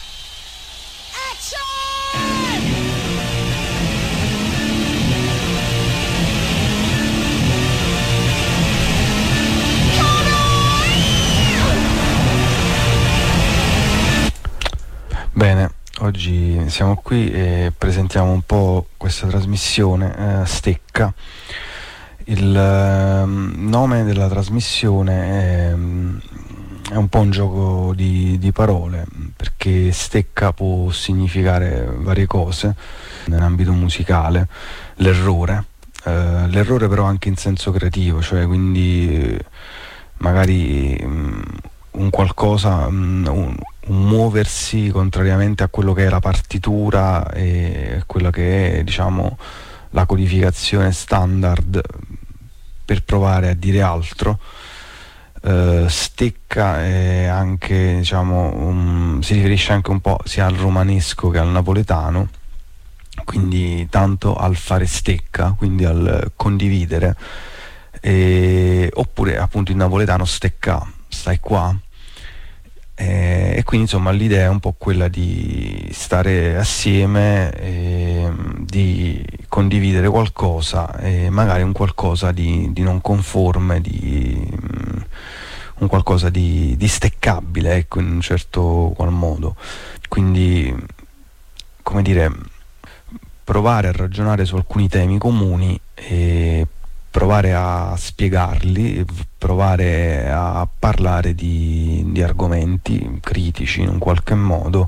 Bene, oggi siamo qui e presentiamo un po' questa trasmissione, eh, Stecca. Il eh, nome della trasmissione è, è un po' un gioco di, di parole, perché stecca può significare varie cose nell'ambito musicale, l'errore, eh, l'errore però anche in senso creativo, cioè quindi magari mh, un qualcosa, mh, un, un muoversi contrariamente a quello che è la partitura e quella che è, diciamo, la codificazione standard per provare a dire altro. Uh, stecca è anche, diciamo, um, si riferisce anche un po' sia al romanesco che al napoletano, quindi tanto al fare stecca, quindi al condividere, e, oppure appunto in napoletano stecca, stai qua. E, e quindi insomma l'idea è un po' quella di stare assieme, e, di condividere qualcosa, e magari un qualcosa di, di non conforme, di un qualcosa di, di steccabile, ecco, in un certo qual modo. Quindi, come dire, provare a ragionare su alcuni temi comuni e provare a spiegarli, provare a parlare di, di argomenti critici in un qualche modo,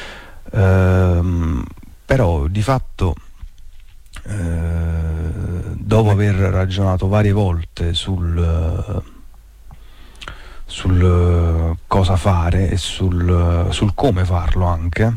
ehm, però di fatto eh, dopo aver ragionato varie volte sul, sul cosa fare e sul, sul come farlo anche,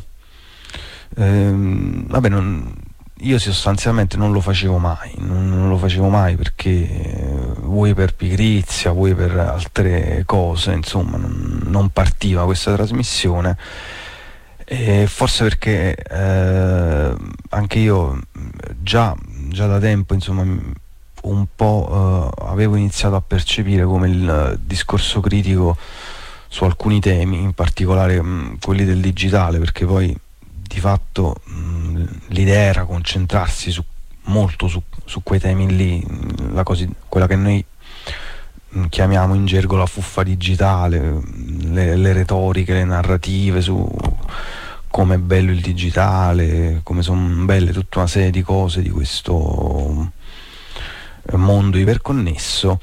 ehm, vabbè, non, io sostanzialmente non lo facevo mai, non, non lo facevo mai perché eh, vuoi per pigrizia, vuoi per altre cose, insomma non, non partiva questa trasmissione, e forse perché eh, anche io già, già da tempo, insomma, un po' eh, avevo iniziato a percepire come il discorso critico su alcuni temi, in particolare mh, quelli del digitale, perché poi di fatto mh, l'idea era concentrarsi su, molto su, su quei temi lì, la cosi, quella che noi mh, chiamiamo in gergo la fuffa digitale, le, le retoriche, le narrative su come è bello il digitale, come sono belle tutta una serie di cose di questo mondo iperconnesso.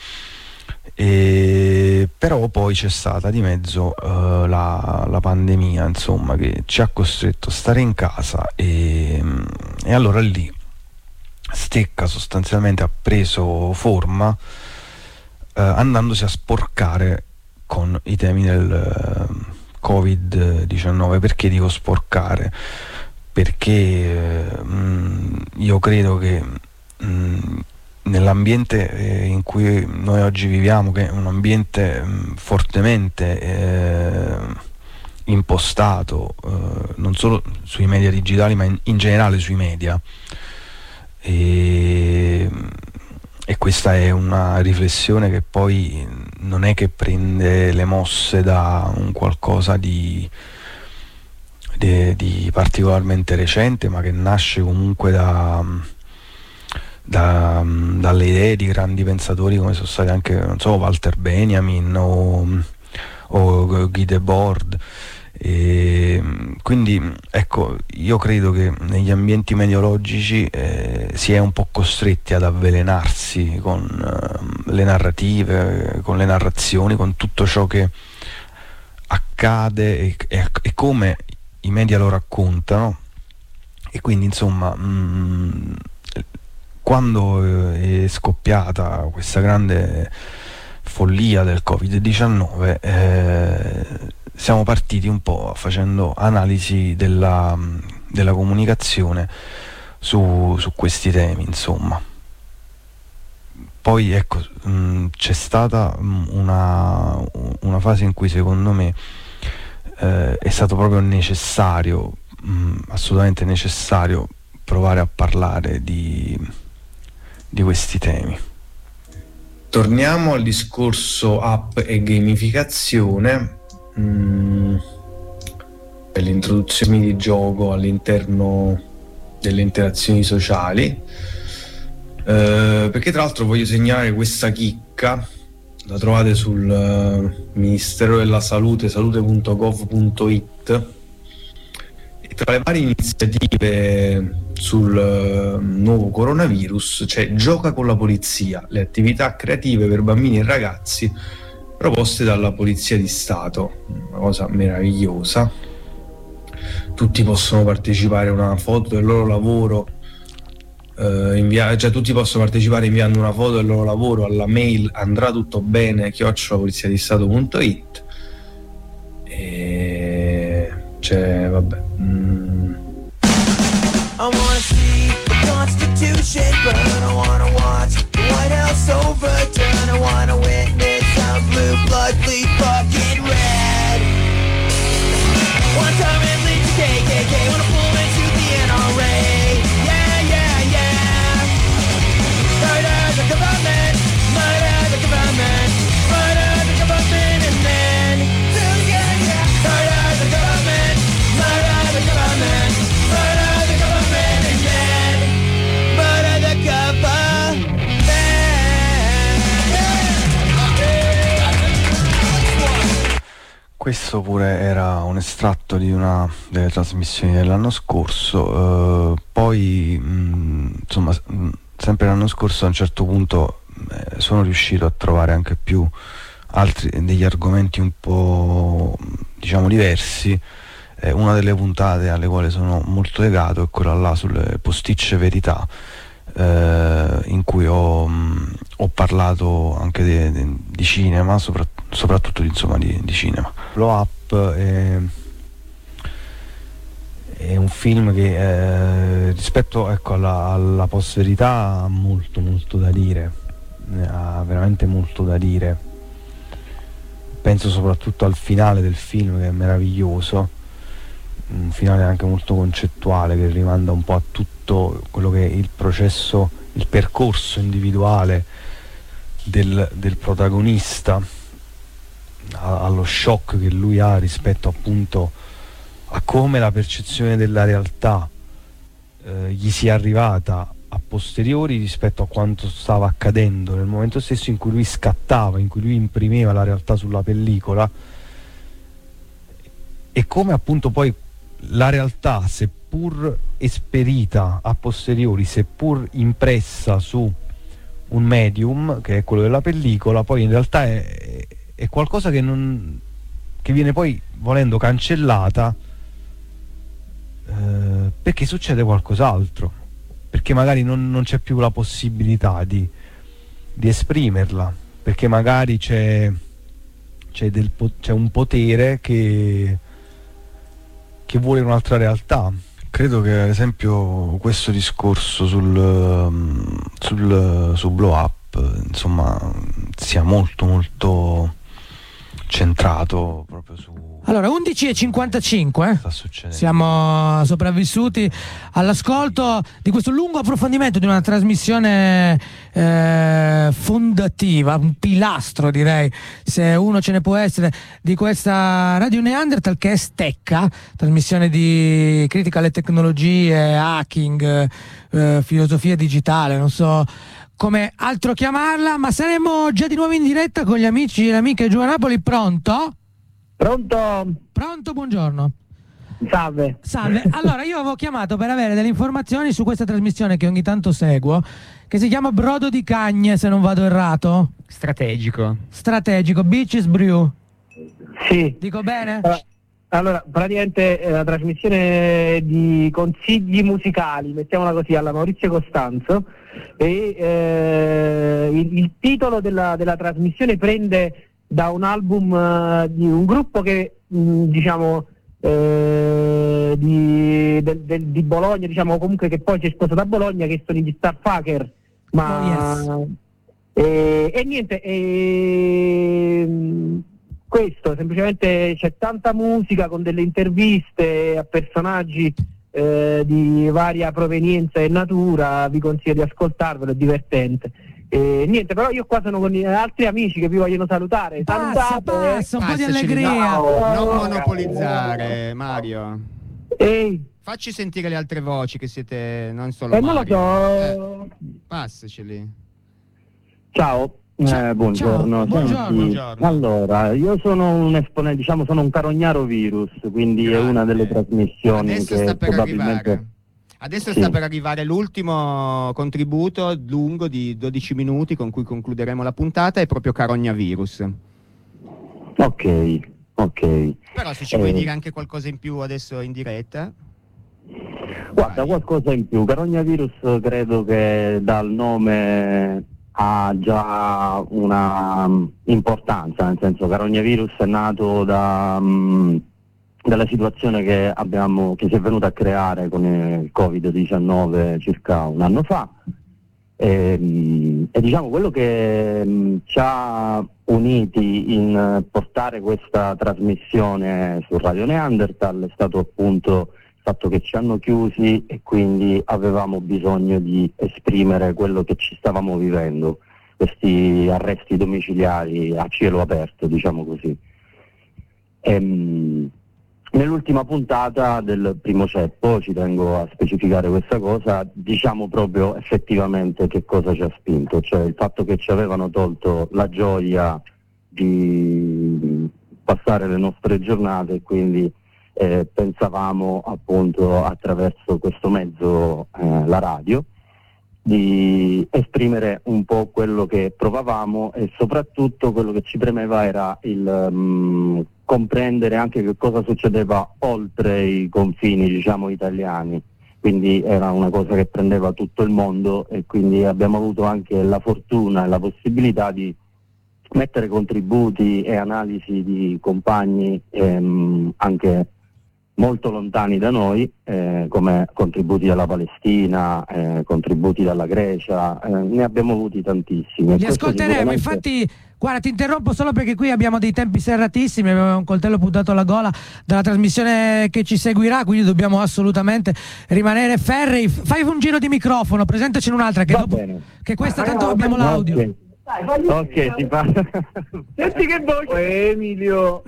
E però poi c'è stata di mezzo uh, la, la pandemia, insomma, che ci ha costretto a stare in casa, e, e allora lì Stecca sostanzialmente ha preso forma, uh, andandosi a sporcare con i temi del, uh, covid diciannove. Perché dico sporcare? Perché eh, mh, io credo che mh, nell'ambiente eh, in cui noi oggi viviamo, che è un ambiente mh, fortemente eh, impostato eh, non solo sui media digitali ma in, in generale sui media, e, e questa è una riflessione che poi non è che prende le mosse da un qualcosa di, di, di particolarmente recente, ma che nasce comunque da Da, dalle idee di grandi pensatori come sono stati anche, non so, Walter Benjamin o, o Guy Debord. E quindi ecco, io credo che negli ambienti mediologici eh, si è un po' costretti ad avvelenarsi con uh, le narrative, con le narrazioni, con tutto ciò che accade e, e, e come i media lo raccontano. E quindi insomma mh, quando è scoppiata questa grande follia del covid diciannove eh, siamo partiti un po' facendo analisi della, della comunicazione su, su questi temi, insomma. Poi ecco, mh, c'è stata una, una fase in cui secondo me eh, è stato proprio necessario, mh, assolutamente necessario, provare a parlare di di questi temi. Torniamo al discorso app e gamificazione, mm, per l'introduzione di gioco all'interno delle interazioni sociali, eh, perché tra l'altro voglio segnalare questa chicca, la trovate sul uh, Ministero della Salute, salute punto gov punto it. Tra le varie iniziative sul uh, nuovo coronavirus c'è Gioca con la polizia, le attività creative per bambini e ragazzi proposte dalla Polizia di Stato, una cosa meravigliosa. Tutti possono partecipare a una foto del loro lavoro, uh, invia- cioè tutti possono partecipare inviando una foto del loro lavoro alla mail andrà tutto bene chiocciola polizia di stato punto it. E cioè vabbè mm. I wanna see the Constitution burn. I wanna watch the White House overturn. I wanna witness how blue blood bleed fucking red. One time it leads to K K K. Wanna pull into the N R A. Yeah, yeah, yeah. Murder the government. Murder the government. Murder the government and then yeah, yeah. Murder the government. Murder the government. Murder Questo pure era un estratto di una delle trasmissioni dell'anno scorso, eh, poi mh, insomma mh, sempre l'anno scorso a un certo punto eh, sono riuscito a trovare anche più altri degli argomenti un po' diciamo diversi. Eh, una delle puntate alle quali sono molto legato è quella là sulle posticce verità, eh, in cui ho, mh, ho parlato anche di, di, di cinema, sopra, soprattutto insomma di, di cinema. Blow Up è, è un film che eh, rispetto ecco, alla, alla post-verità ha molto molto da dire, ha veramente molto da dire. Penso soprattutto al finale del film, che è meraviglioso, un finale anche molto concettuale che rimanda un po' a tutto quello che è il processo, il percorso individuale del, del protagonista, a, allo shock che lui ha rispetto appunto a come la percezione della realtà eh, gli sia arrivata a posteriori rispetto a quanto stava accadendo nel momento stesso in cui lui scattava, in cui lui imprimeva la realtà sulla pellicola, e come appunto poi la realtà, seppur esperita a posteriori, seppur impressa su un medium che è quello della pellicola, poi in realtà è, è qualcosa che non che viene poi volendo cancellata eh, perché succede qualcos'altro, perché magari non, non c'è più la possibilità di, di esprimerla, perché magari c'è c'è, del, c'è un potere che, che vuole un'altra realtà. Credo che ad esempio questo discorso sul, sul, sul blow up, insomma, sia molto molto centrato proprio su... Allora, undici e cinquantacinque, sta succedendo. Siamo sopravvissuti all'ascolto di questo lungo approfondimento di una trasmissione eh, fondativa, un pilastro direi, se uno ce ne può essere, di questa Radio Neanderthal, che è Stecca, trasmissione di critica alle tecnologie, hacking, eh, filosofia digitale, non so come altro chiamarla, ma saremo già di nuovo in diretta con gli amici e le amiche giù a Napoli. Pronto? Pronto? Pronto, buongiorno. Salve. Salve. Allora, io avevo chiamato per avere delle informazioni su questa trasmissione che ogni tanto seguo, che si chiama Brodo di Cagne, se non vado errato. Strategico. Strategico, Beaches Brew. Sì. Dico bene? Uh, allora, praticamente è una trasmissione di consigli musicali, mettiamola così, alla Maurizio Costanzo, e eh, il, il titolo della, della trasmissione prende da un album uh, di un gruppo che mh, diciamo eh, di, del, del, di Bologna, diciamo comunque che poi si è sposato a Bologna, che sono gli Starfucker, ma oh, yes. e, e niente e, questo semplicemente c'è tanta musica con delle interviste a personaggi eh, di varia provenienza e natura, vi consiglio di ascoltarvelo, è divertente. E niente, però io qua sono con altri amici che vi vogliono salutare. Passa, Salutate, passa, un po' di Passaci, allegria. no, non monopolizzare, Mario. Ehi, Facci sentire le altre voci, che siete non solo eh, non lo Mario. so. Eh, passaceli. Ciao. Eh, buongiorno. Ciao, buongiorno. Senti, Buongiorno. allora, io sono un esponente, diciamo, sono un carognaro virus, quindi Grande. è una delle trasmissioni Adesso che sta per probabilmente... arrivare. Adesso Sì. sta per arrivare l'ultimo contributo lungo di dodici minuti con cui concluderemo la puntata, è proprio Carogna Virus. Ok, ok. Però se ci Eh, vuoi dire anche qualcosa in più adesso in diretta. Guarda, qualcosa in più. Carogna Virus credo che dal nome ha già una um, importanza, nel senso Carogna Virus è nato da... Um, dalla situazione che abbiamo che si è venuta a creare con il covid diciannove circa un anno fa e, e diciamo quello che mh, ci ha uniti in portare questa trasmissione su Radio Neanderthal è stato appunto il fatto che ci hanno chiusi e quindi avevamo bisogno di esprimere quello che ci stavamo vivendo, questi arresti domiciliari a cielo aperto, diciamo così. E, nell'ultima puntata del primo ceppo, ci tengo a specificare questa cosa, diciamo proprio effettivamente che cosa ci ha spinto, cioè il fatto che ci avevano tolto la gioia di passare le nostre giornate e quindi eh, pensavamo appunto attraverso questo mezzo, eh, la radio, di esprimere un po' quello che provavamo e soprattutto quello che ci premeva era il um, comprendere anche che cosa succedeva oltre i confini, diciamo, italiani. Quindi era una cosa che prendeva tutto il mondo e quindi abbiamo avuto anche la fortuna e la possibilità di mettere contributi e analisi di compagni ehm, anche molto lontani da noi, eh, come contributi dalla Palestina, eh, contributi dalla Grecia, eh, ne abbiamo avuti tantissimi. Li ascolteremo, infatti, guarda, ti interrompo solo perché qui abbiamo dei tempi serratissimi, abbiamo un coltello puntato alla gola dalla trasmissione che ci seguirà, quindi dobbiamo assolutamente rimanere ferrei. Fai un giro di microfono, presentacene un'altra, che, dopo, che questa tanto abbiamo l'audio. Okay. Ok, ti parlo. Senti che voce, Emilio.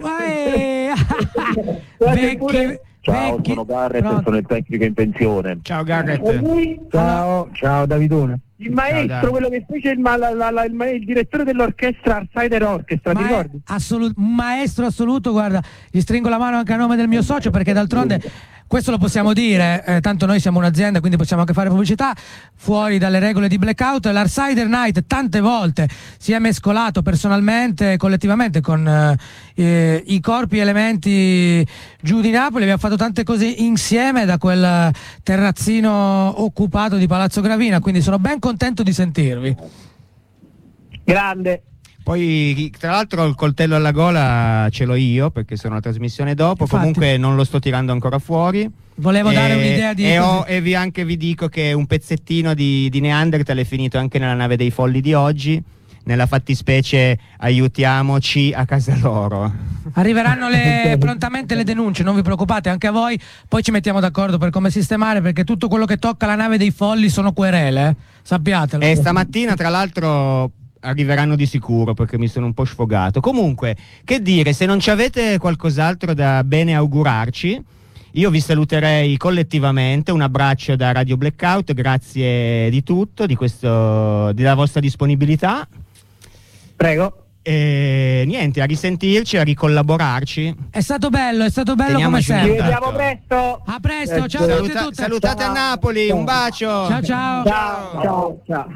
Vecchi, ciao, vecchi. sono Garrett Pronto. e sono il tecnico in pensione. Ciao Garrett. Ciao, ciao Davidone. Il maestro, Ciao, quello che fece il, ma, la, la, la, il, ma, il direttore dell'orchestra Arsider Orchestra, ti Ma- ricordi? assolut- un maestro assoluto, guarda, gli stringo la mano anche a nome del mio socio, perché d'altronde questo lo possiamo dire, eh, tanto noi siamo un'azienda, quindi possiamo anche fare pubblicità fuori dalle regole di blackout. L'Arsider Night tante volte si è mescolato personalmente e collettivamente con eh, eh, i corpi e elementi giù di Napoli, abbiamo fatto tante cose insieme da quel terrazzino occupato di Palazzo Gravina, quindi sono ben contento di sentirvi. Grande. Poi tra l'altro il coltello alla gola ce l'ho io perché sono una trasmissione dopo. Infatti, comunque non lo sto tirando ancora fuori. Volevo e, dare un'idea di... E, ho, e vi anche vi dico che un pezzettino di, di Neanderthal è finito anche nella nave dei folli di oggi. Nella fattispecie aiutiamoci a casa loro. Arriveranno le, prontamente le denunce, non vi preoccupate, anche a voi. Poi ci mettiamo d'accordo per come sistemare, perché tutto quello che tocca la nave dei folli sono querele, eh? Sappiatelo. E stamattina tra l'altro arriveranno di sicuro perché mi sono un po' sfogato. Comunque, che dire, se non ci avete qualcos'altro da bene augurarci, io vi saluterei collettivamente. Un abbraccio da Radio Blackout, grazie di tutto, di questo, della vostra disponibilità. Prego. E niente, a risentirci, a ricollaborarci. È stato bello, è stato bello. Teniamoci come sempre. Ci vediamo presto. A presto, Eh, ciao a tutti e Saluta- tutte. salutate Ciao. a Napoli, Ciao. un bacio. Ciao ciao. Ciao, ciao, ciao.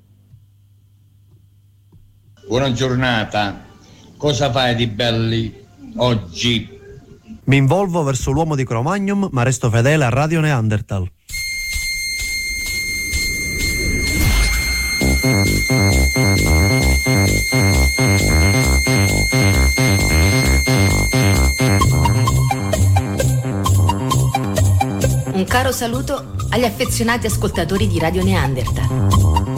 Buona giornata. Cosa fai di belli oggi? Mi involvo verso l'uomo di Cro-Magnon, ma resto fedele a Radio Neanderthal. Un caro saluto agli affezionati ascoltatori di Radio Neanderthal.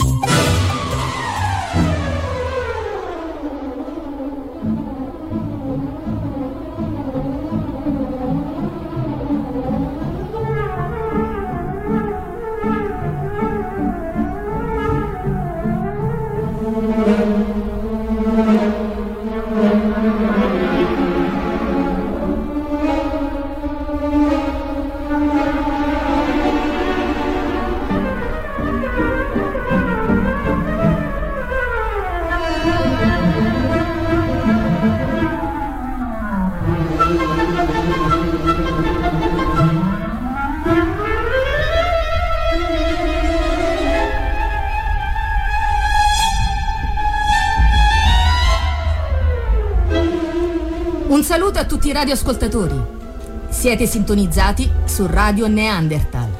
Un saluto a tutti i radioascoltatori. Siete sintonizzati su Radio Neanderthal.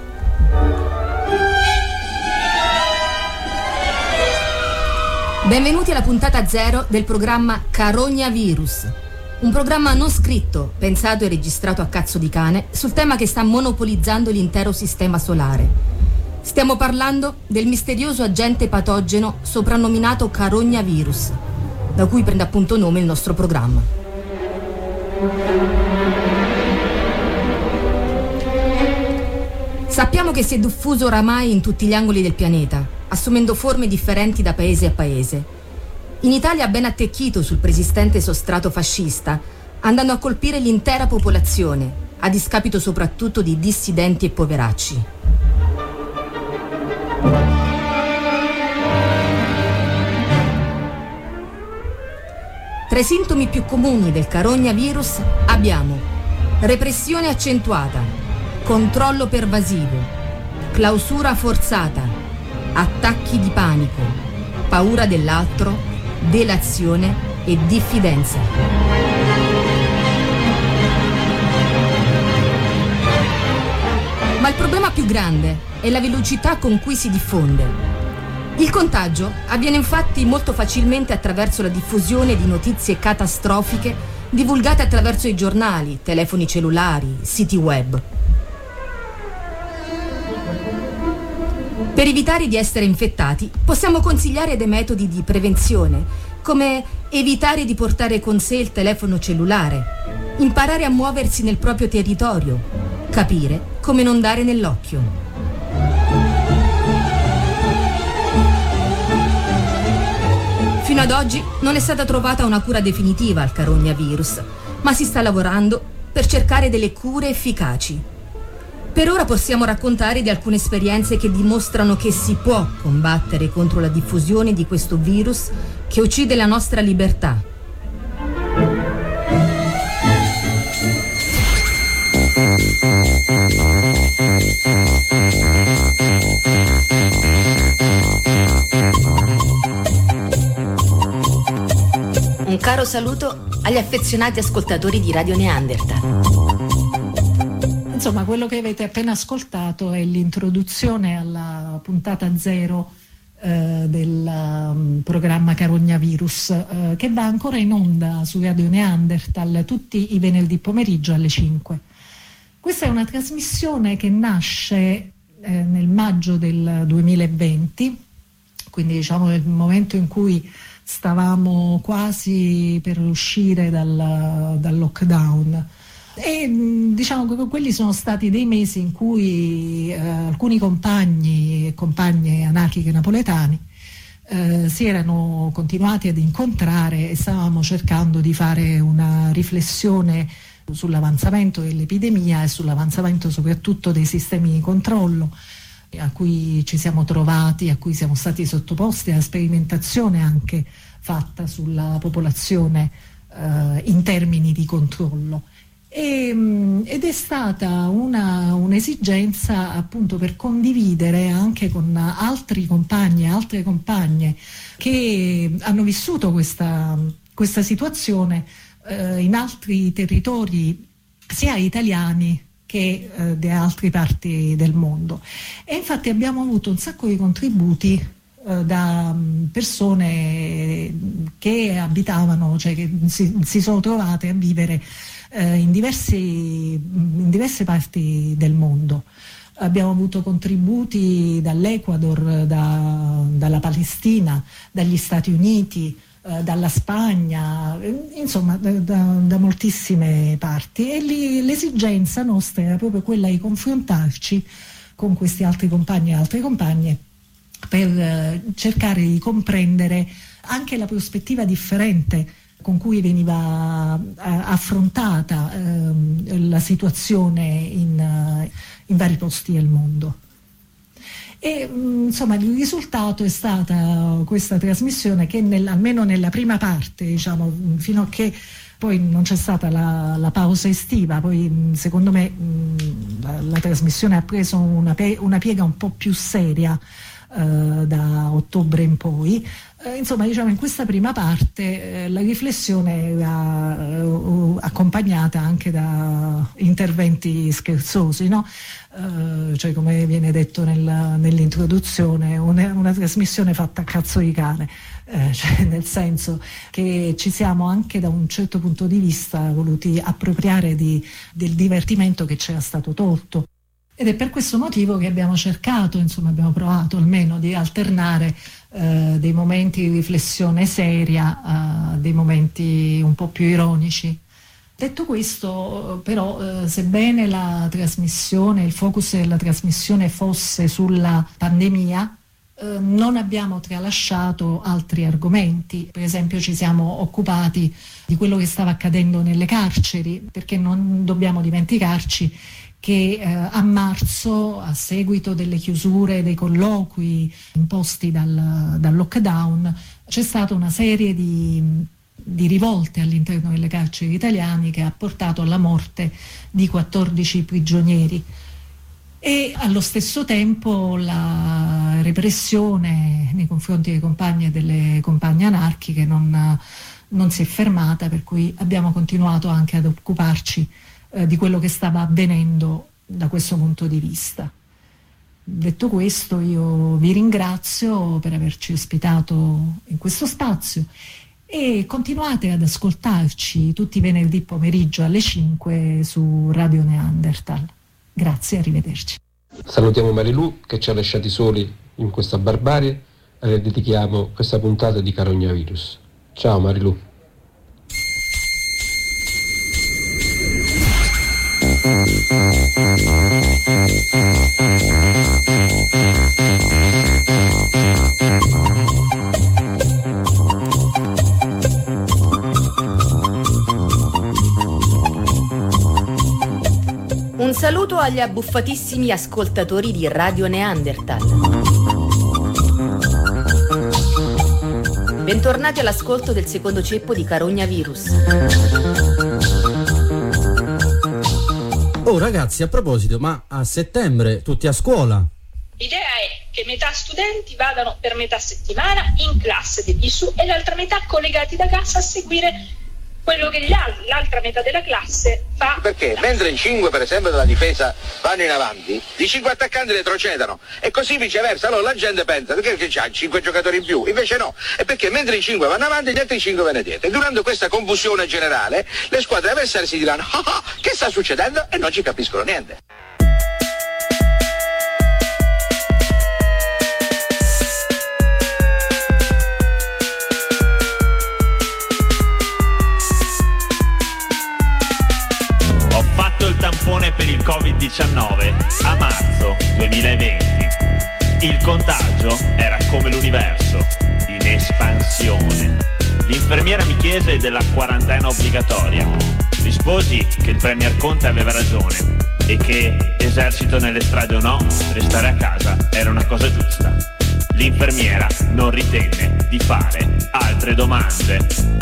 Benvenuti alla puntata zero del programma Carogna Virus. Un programma non scritto, pensato e registrato a cazzo di cane sul tema che sta monopolizzando l'intero sistema solare. Stiamo parlando del misterioso agente patogeno soprannominato Carogna Virus, da cui prende appunto nome il nostro programma. Sappiamo che si è diffuso oramai in tutti gli angoli del pianeta, assumendo forme differenti da paese a paese. In Italia ha ben attecchito sul preesistente sostrato fascista, andando a colpire l'intera popolazione, a discapito soprattutto di dissidenti e poveracci. Tra i sintomi più comuni del Carogna Virus abbiamo repressione accentuata, controllo pervasivo, clausura forzata, attacchi di panico, paura dell'altro, delazione e diffidenza. Ma il problema più grande è la velocità con cui si diffonde. Il contagio avviene infatti molto facilmente attraverso la diffusione di notizie catastrofiche divulgate attraverso i giornali, telefoni cellulari, siti web. Per evitare di essere infettati, possiamo consigliare dei metodi di prevenzione, come evitare di portare con sé il telefono cellulare, imparare a muoversi nel proprio territorio, capire come non dare nell'occhio. Fino ad oggi non è stata trovata una cura definitiva al Carogna Virus, ma si sta lavorando per cercare delle cure efficaci. Per ora possiamo raccontare di alcune esperienze che dimostrano che si può combattere contro la diffusione di questo virus che uccide la nostra libertà. Un caro saluto agli affezionati ascoltatori di Radio Neanderthal. Insomma, quello che avete appena ascoltato è l'introduzione alla puntata zero eh, del um, programma Carognavirus, eh, che va ancora in onda su Radio Neanderthal tutti i venerdì pomeriggio alle cinque. Questa è una trasmissione che nasce eh, nel maggio del duemilaventi, quindi diciamo nel momento in cui stavamo quasi per uscire dal, dal lockdown. E diciamo che quelli sono stati dei mesi in cui eh, alcuni compagni e compagne anarchiche napoletani eh, si erano continuati ad incontrare e stavamo cercando di fare una riflessione sull'avanzamento dell'epidemia e sull'avanzamento soprattutto dei sistemi di controllo a cui ci siamo trovati, a cui siamo stati sottoposti, a sperimentazione anche fatta sulla popolazione eh, in termini di controllo. E, ed è stata una, un'esigenza appunto per condividere anche con altri compagni e altre compagne che hanno vissuto questa, questa situazione eh, in altri territori sia italiani che eh, di altre parti del mondo. E infatti abbiamo avuto un sacco di contributi eh, da persone che abitavano, cioè che si, si sono trovate a vivere eh, in, diversi, in diverse parti del mondo. Abbiamo avuto contributi dall'Ecuador, da, dalla Palestina, dagli Stati Uniti, eh, dalla Spagna, insomma da, da, da moltissime parti, e lì l'esigenza nostra era proprio quella di confrontarci con questi altri compagni e altre compagne per eh, cercare di comprendere anche la prospettiva differente con cui veniva uh, affrontata uh, la situazione in, uh, in vari posti del mondo. E um, insomma il risultato è stata questa trasmissione che nel, almeno nella prima parte, diciamo, fino a che poi non c'è stata la, la pausa estiva, poi secondo me mh, la, la trasmissione ha preso una, pe- una piega un po' più seria uh, da ottobre in poi. Eh, insomma, diciamo, in questa prima parte eh, la riflessione era eh, accompagnata anche da interventi scherzosi, no? Eh, cioè, come viene detto nel, nell'introduzione, una, una trasmissione fatta a cazzo di cane, eh, cioè, nel senso che ci siamo anche da un certo punto di vista voluti appropriare di, del divertimento che ci era stato tolto. Ed è per questo motivo che abbiamo cercato, insomma abbiamo provato almeno di alternare eh, dei momenti di riflessione seria a dei momenti un po' più ironici. Detto questo, però, eh, sebbene la trasmissione, il focus della trasmissione fosse sulla pandemia, eh, non abbiamo tralasciato altri argomenti. Per esempio ci siamo occupati di quello che stava accadendo nelle carceri, perché non dobbiamo dimenticarci che eh, a marzo, a seguito delle chiusure dei colloqui imposti dal, dal lockdown, c'è stata una serie di, di rivolte all'interno delle carceri italiane che ha portato alla morte di quattordici prigionieri. E allo stesso tempo la repressione nei confronti dei compagni e delle compagne anarchiche non, non si è fermata, per cui abbiamo continuato anche ad occuparci eh, di quello che stava avvenendo da questo punto di vista. Detto questo, io vi ringrazio per averci ospitato in questo spazio e continuate ad ascoltarci tutti i venerdì pomeriggio alle cinque su Radio Neanderthal. Grazie, arrivederci. Salutiamo Marilu che ci ha lasciati soli in questa barbarie e le dedichiamo questa puntata di Carognavirus. Ciao Marilu. Un saluto agli abbuffatissimi ascoltatori di Radio Neanderthal. Bentornati all'ascolto del secondo ceppo di Carognavirus. Oh ragazzi, a proposito, ma a settembre tutti a scuola? L'idea è che metà studenti vadano per metà settimana in classe degli su e l'altra metà collegati da casa a seguire quello che gli altri, l'altra metà della classe fa. Perché mentre in cinque per esempio della difesa vanno in avanti, i cinque attaccanti retrocedano e così viceversa. Allora la gente pensa perché c'ha cinque giocatori in più, invece no, è perché mentre i cinque vanno avanti gli altri cinque vanno dietro, e durante questa confusione generale le squadre avversarie si diranno ah, ah, che sta succedendo, e non ci capiscono niente. Tampone per il covid diciannove a marzo duemilaventi. Il contagio era come l'universo, in espansione. L'infermiera mi chiese della quarantena obbligatoria. Risposi che il Premier Conte aveva ragione e che, esercito nelle strade o no, restare a casa era una cosa giusta. L'infermiera non ritenne di fare altre domande.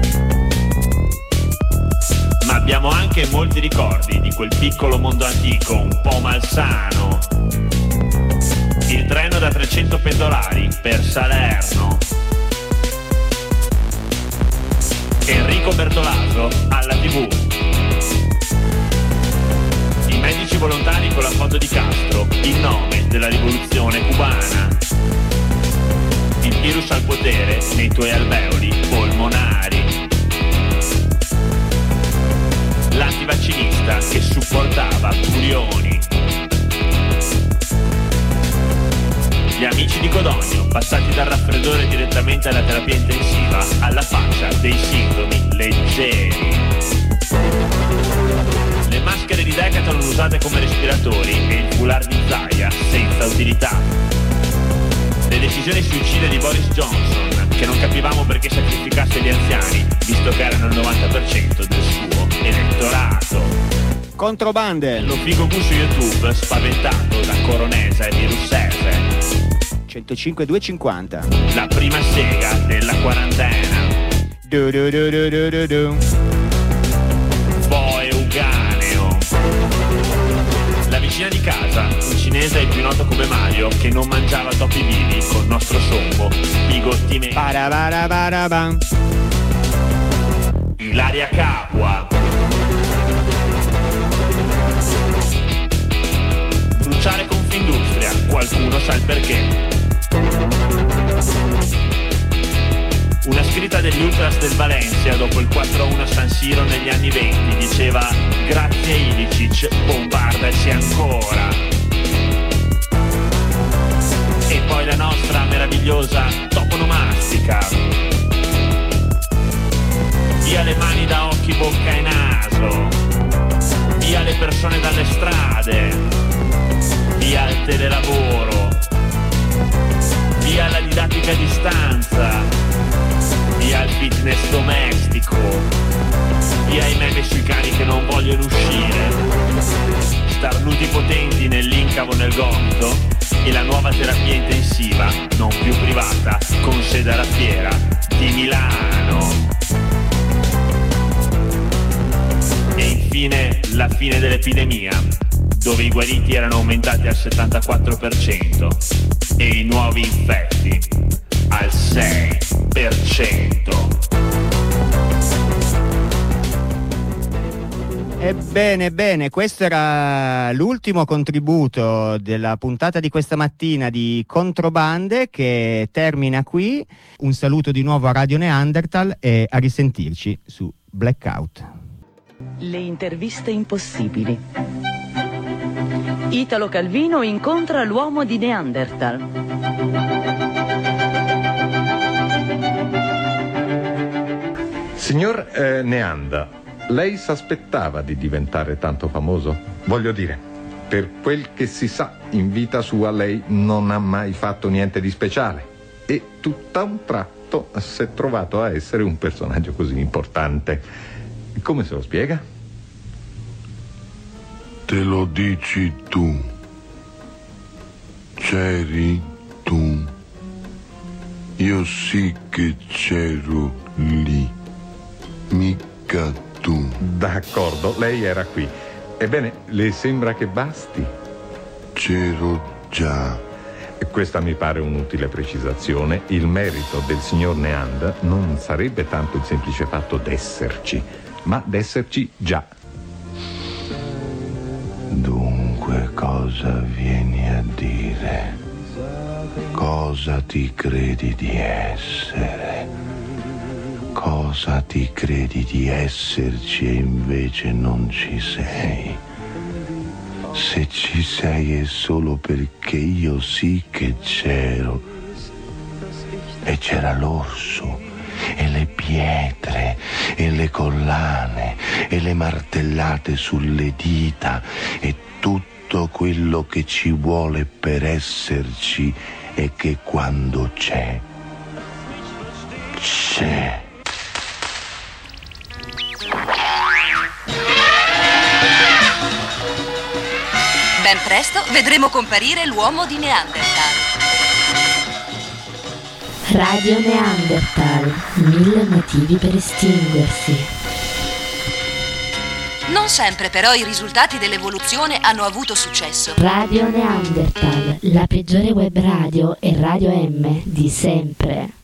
Ma abbiamo anche molti ricordi di quel piccolo mondo antico, un po' malsano. Il treno da trecento pendolari per Salerno. Enrico Bertolaso alla tivù. I medici volontari con la foto di Castro, in nome della rivoluzione cubana. Il virus al potere nei tuoi alveoli polmonari. L'antivaccinista che supportava Curioni. Gli amici di Codogno, passati dal raffreddore direttamente alla terapia intensiva, alla faccia dei sintomi leggeri. Le maschere di Decathlon usate come respiratori e il foulard di Zaia senza utilità. Le decisioni suicide di Boris Johnson, che non capivamo perché sacrificasse gli anziani, visto che erano il novanta per cento del suo elettorato. Controbande. Lo figo gu su YouTube, spaventato da coronese e virussese. centocinque duecentocinquanta. La prima sega della quarantena. Du du du du du du du. Boe Euganeo. La vicina di casa, un cinese più noto come Mario, che non mangiava topi vivi col nostro sommo bigotti neri. Parabarabaraban. Ilaria Capua. Bruciare Confindustria, qualcuno sa il perché. Una scritta degli Ultras del Valencia dopo il quattro a uno a San Siro negli anni venti diceva: grazie Ilicic, bombardaci ancora. E poi la nostra meravigliosa toponomastica. Via le mani da occhi, bocca e naso. Via le persone dalle strade. Via il telelavoro. Via la didattica a distanza. Via il fitness domestico. Via i meme sui cani che non vogliono uscire. Starnuti potenti nell'incavo nel gomito. E la nuova terapia intensiva, non più privata, con sede alla fiera di Milano. E infine la fine dell'epidemia, dove i guariti erano aumentati al settantaquattro per cento e i nuovi infetti al sei per cento. Ebbene, bene, questo era l'ultimo contributo della puntata di questa mattina di Controbande, che termina qui. Un saluto di nuovo a Radio Neanderthal e a risentirci su Blackout. Le interviste impossibili. Italo Calvino incontra l'uomo di Neanderthal. Signor eh, Neanda, lei s'aspettava di diventare tanto famoso? Voglio dire, per quel che si sa, in vita sua lei non ha mai fatto niente di speciale e tutt'a un tratto si è trovato a essere un personaggio così importante. Come se lo spiega? Te lo dici tu. C'eri tu. Io sì che c'ero lì. Mica tu. D'accordo, lei era qui. Ebbene, le sembra che basti? C'ero già. E questa mi pare un'utile precisazione. Il merito del signor Neanda non sarebbe tanto il semplice fatto d'esserci, ma d'esserci già. Dunque cosa vieni a dire? Cosa ti credi di essere? Cosa ti credi di esserci e invece non ci sei? Se ci sei è solo perché io sì che c'ero. E c'era l'orso, e le pietre, e le collane, e le martellate sulle dita, e tutto quello che ci vuole per esserci e che quando c'è, c'è. Ben presto vedremo comparire l'uomo di Neanderthal. Radio Neanderthal, mille motivi per estinguersi. Non sempre però i risultati dell'evoluzione hanno avuto successo. Radio Neanderthal, la peggiore web radio e radio M di sempre.